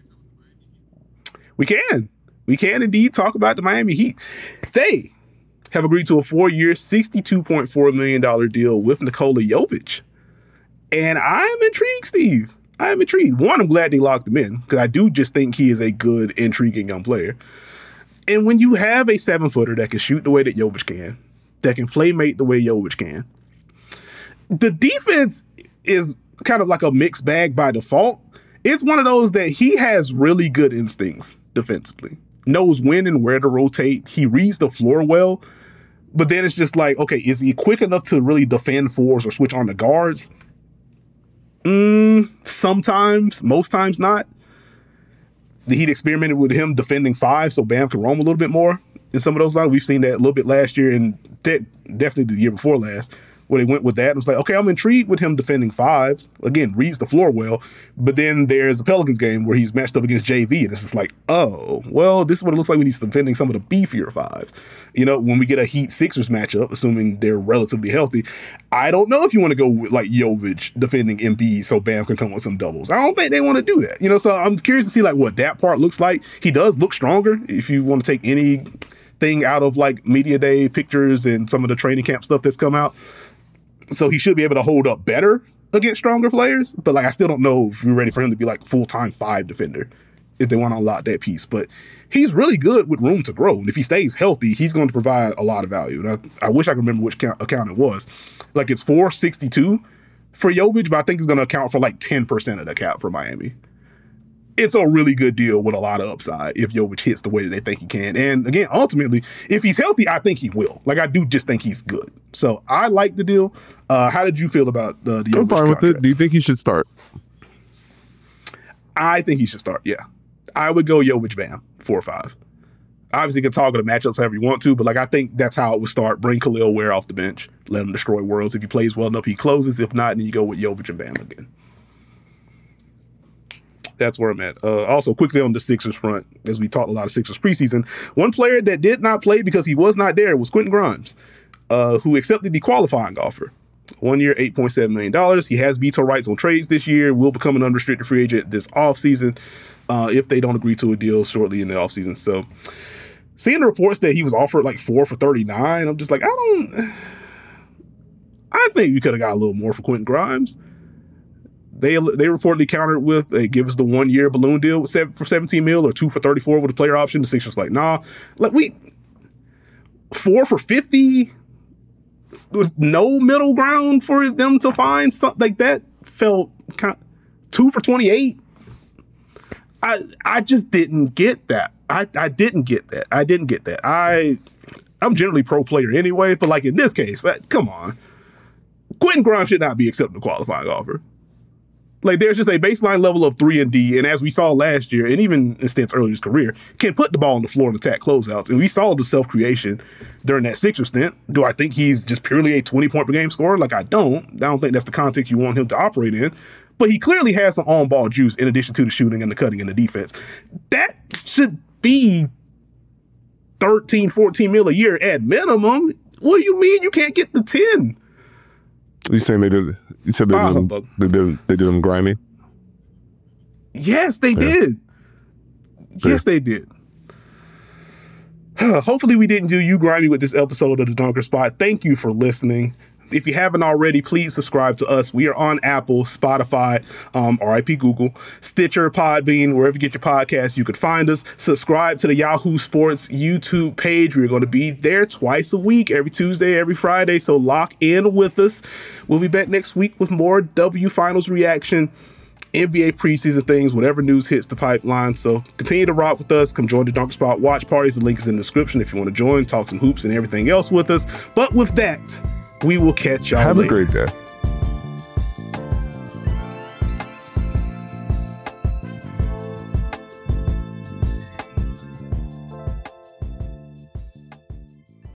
We can. We can indeed talk about the Miami Heat. They have agreed to a four-year, sixty-two point four million dollars deal with Nikola Jovic. And I'm intrigued, Steve. I'm intrigued. One, I'm glad they locked him in because I do just think he is a good, intriguing young player. And when you have a seven-footer that can shoot the way that Jovic can, that can play mate the way Jovic can, the defense is kind of like a mixed bag by default. It's one of those that he has really good instincts defensively, knows when and where to rotate. He reads the floor well, but then it's just like, okay, is he quick enough to really defend fours or switch on the guards? Mm, sometimes, most times not. The Heat experimented with him defending five so Bam can roam a little bit more in some of those lines. We've seen that a little bit last year and de- definitely the year before last, where they went with that. And it was like, okay, I'm intrigued with him defending fives. Again, reads the floor well. But then there's a Pelicans game where he's matched up against J V, and it's just like, oh, well, this is what it looks like when he's defending some of the beefier fives. You know, when we get a Heat Sixers matchup, assuming they're relatively healthy, I don't know if you want to go with like Jovic defending Embiid so Bam can come with some doubles. I don't think they want to do that. You know, so I'm curious to see like what that part looks like. He does look stronger if you want to take anything out of like media day pictures and some of the training camp stuff that's come out. So he should be able to hold up better against stronger players. But like, I still don't know if we're ready for him to be like full-time five defender if they want to unlock that piece. But he's really good with room to grow. And if he stays healthy, he's going to provide a lot of value. And I, I wish I could remember which account, account it was. Like it's four sixty-two for Jovic, but I think it's going to account for like ten percent of the cap for Miami. It's a really good deal with a lot of upside if Jovic hits the way that they think he can. And again, ultimately, if he's healthy, I think he will. Like I do just think he's good. So I like the deal. Uh, how did you feel about the, the Jovic I'm fine contract? with it. Do you think he should start? I think he should start, yeah. I would go Jovic Bam, four or five. Obviously, you can talk of the matchups however you want to, but like I think that's how it would start. Bring Khalil Ware off the bench, let him destroy worlds. If he plays well enough, he closes. If not, then you go with Jovic and Bam again. That's where I'm at. Uh, also, quickly on the Sixers front, as we talked a lot of Sixers preseason, one player that did not play because he was not there was Quentin Grimes, uh, who accepted the qualifying offer. One year, eight point seven million dollars. He has veto rights on trades this year, will become an unrestricted free agent this offseason uh, if they don't agree to a deal shortly in the offseason. So seeing the reports that he was offered like four for thirty-nine, I'm just like, I don't, I think we could have got a little more for Quentin Grimes. They they reportedly countered with, they give us the one year balloon deal with seven, for seventeen mil or two for thirty-four with a player option. The Sixers like, nah, like we, four for fifty, there was no middle ground for them to find something like that. Felt kind of, two for twenty-eight. I I just didn't get that. I, I didn't get that. I didn't get that. I I'm generally pro player anyway, but like in this case, that, come on, Quentin Grimes should not be accepting a qualifying offer. Like there's just a baseline level of three and D, and as we saw last year, and even in stints early in his career, can put the ball on the floor and attack closeouts. And we saw the self-creation during that Sixers stint. Do I think he's just purely a twenty-point per game scorer? Like I don't. I don't think that's the context you want him to operate in. But he clearly has some on-ball juice in addition to the shooting and the cutting and the defense. That should be thirteen, fourteen mil a year at minimum. What do you mean you can't get the ten? You saying they did? You said they did, them, they did. They did them grimy. Yes, they yeah. did. Yes, yeah. they did. Hopefully, we didn't do you grimy with this episode of the Dunker Spot. Thank you for listening. If you haven't already, please subscribe to us. We are on Apple, Spotify, um, R I P Google, Stitcher, Podbean, wherever you get your podcasts, you can find us. Subscribe to the Yahoo Sports YouTube page. We're going to be there twice a week, every Tuesday, every Friday. So lock in with us. We'll be back next week with more W Finals reaction, N B A preseason things, whatever news hits the pipeline. So continue to rock with us. Come join the Dunker Spot watch parties. The link is in the description if you want to join, talk some hoops and everything else with us. But with that, we will catch y'all Have later. a great day.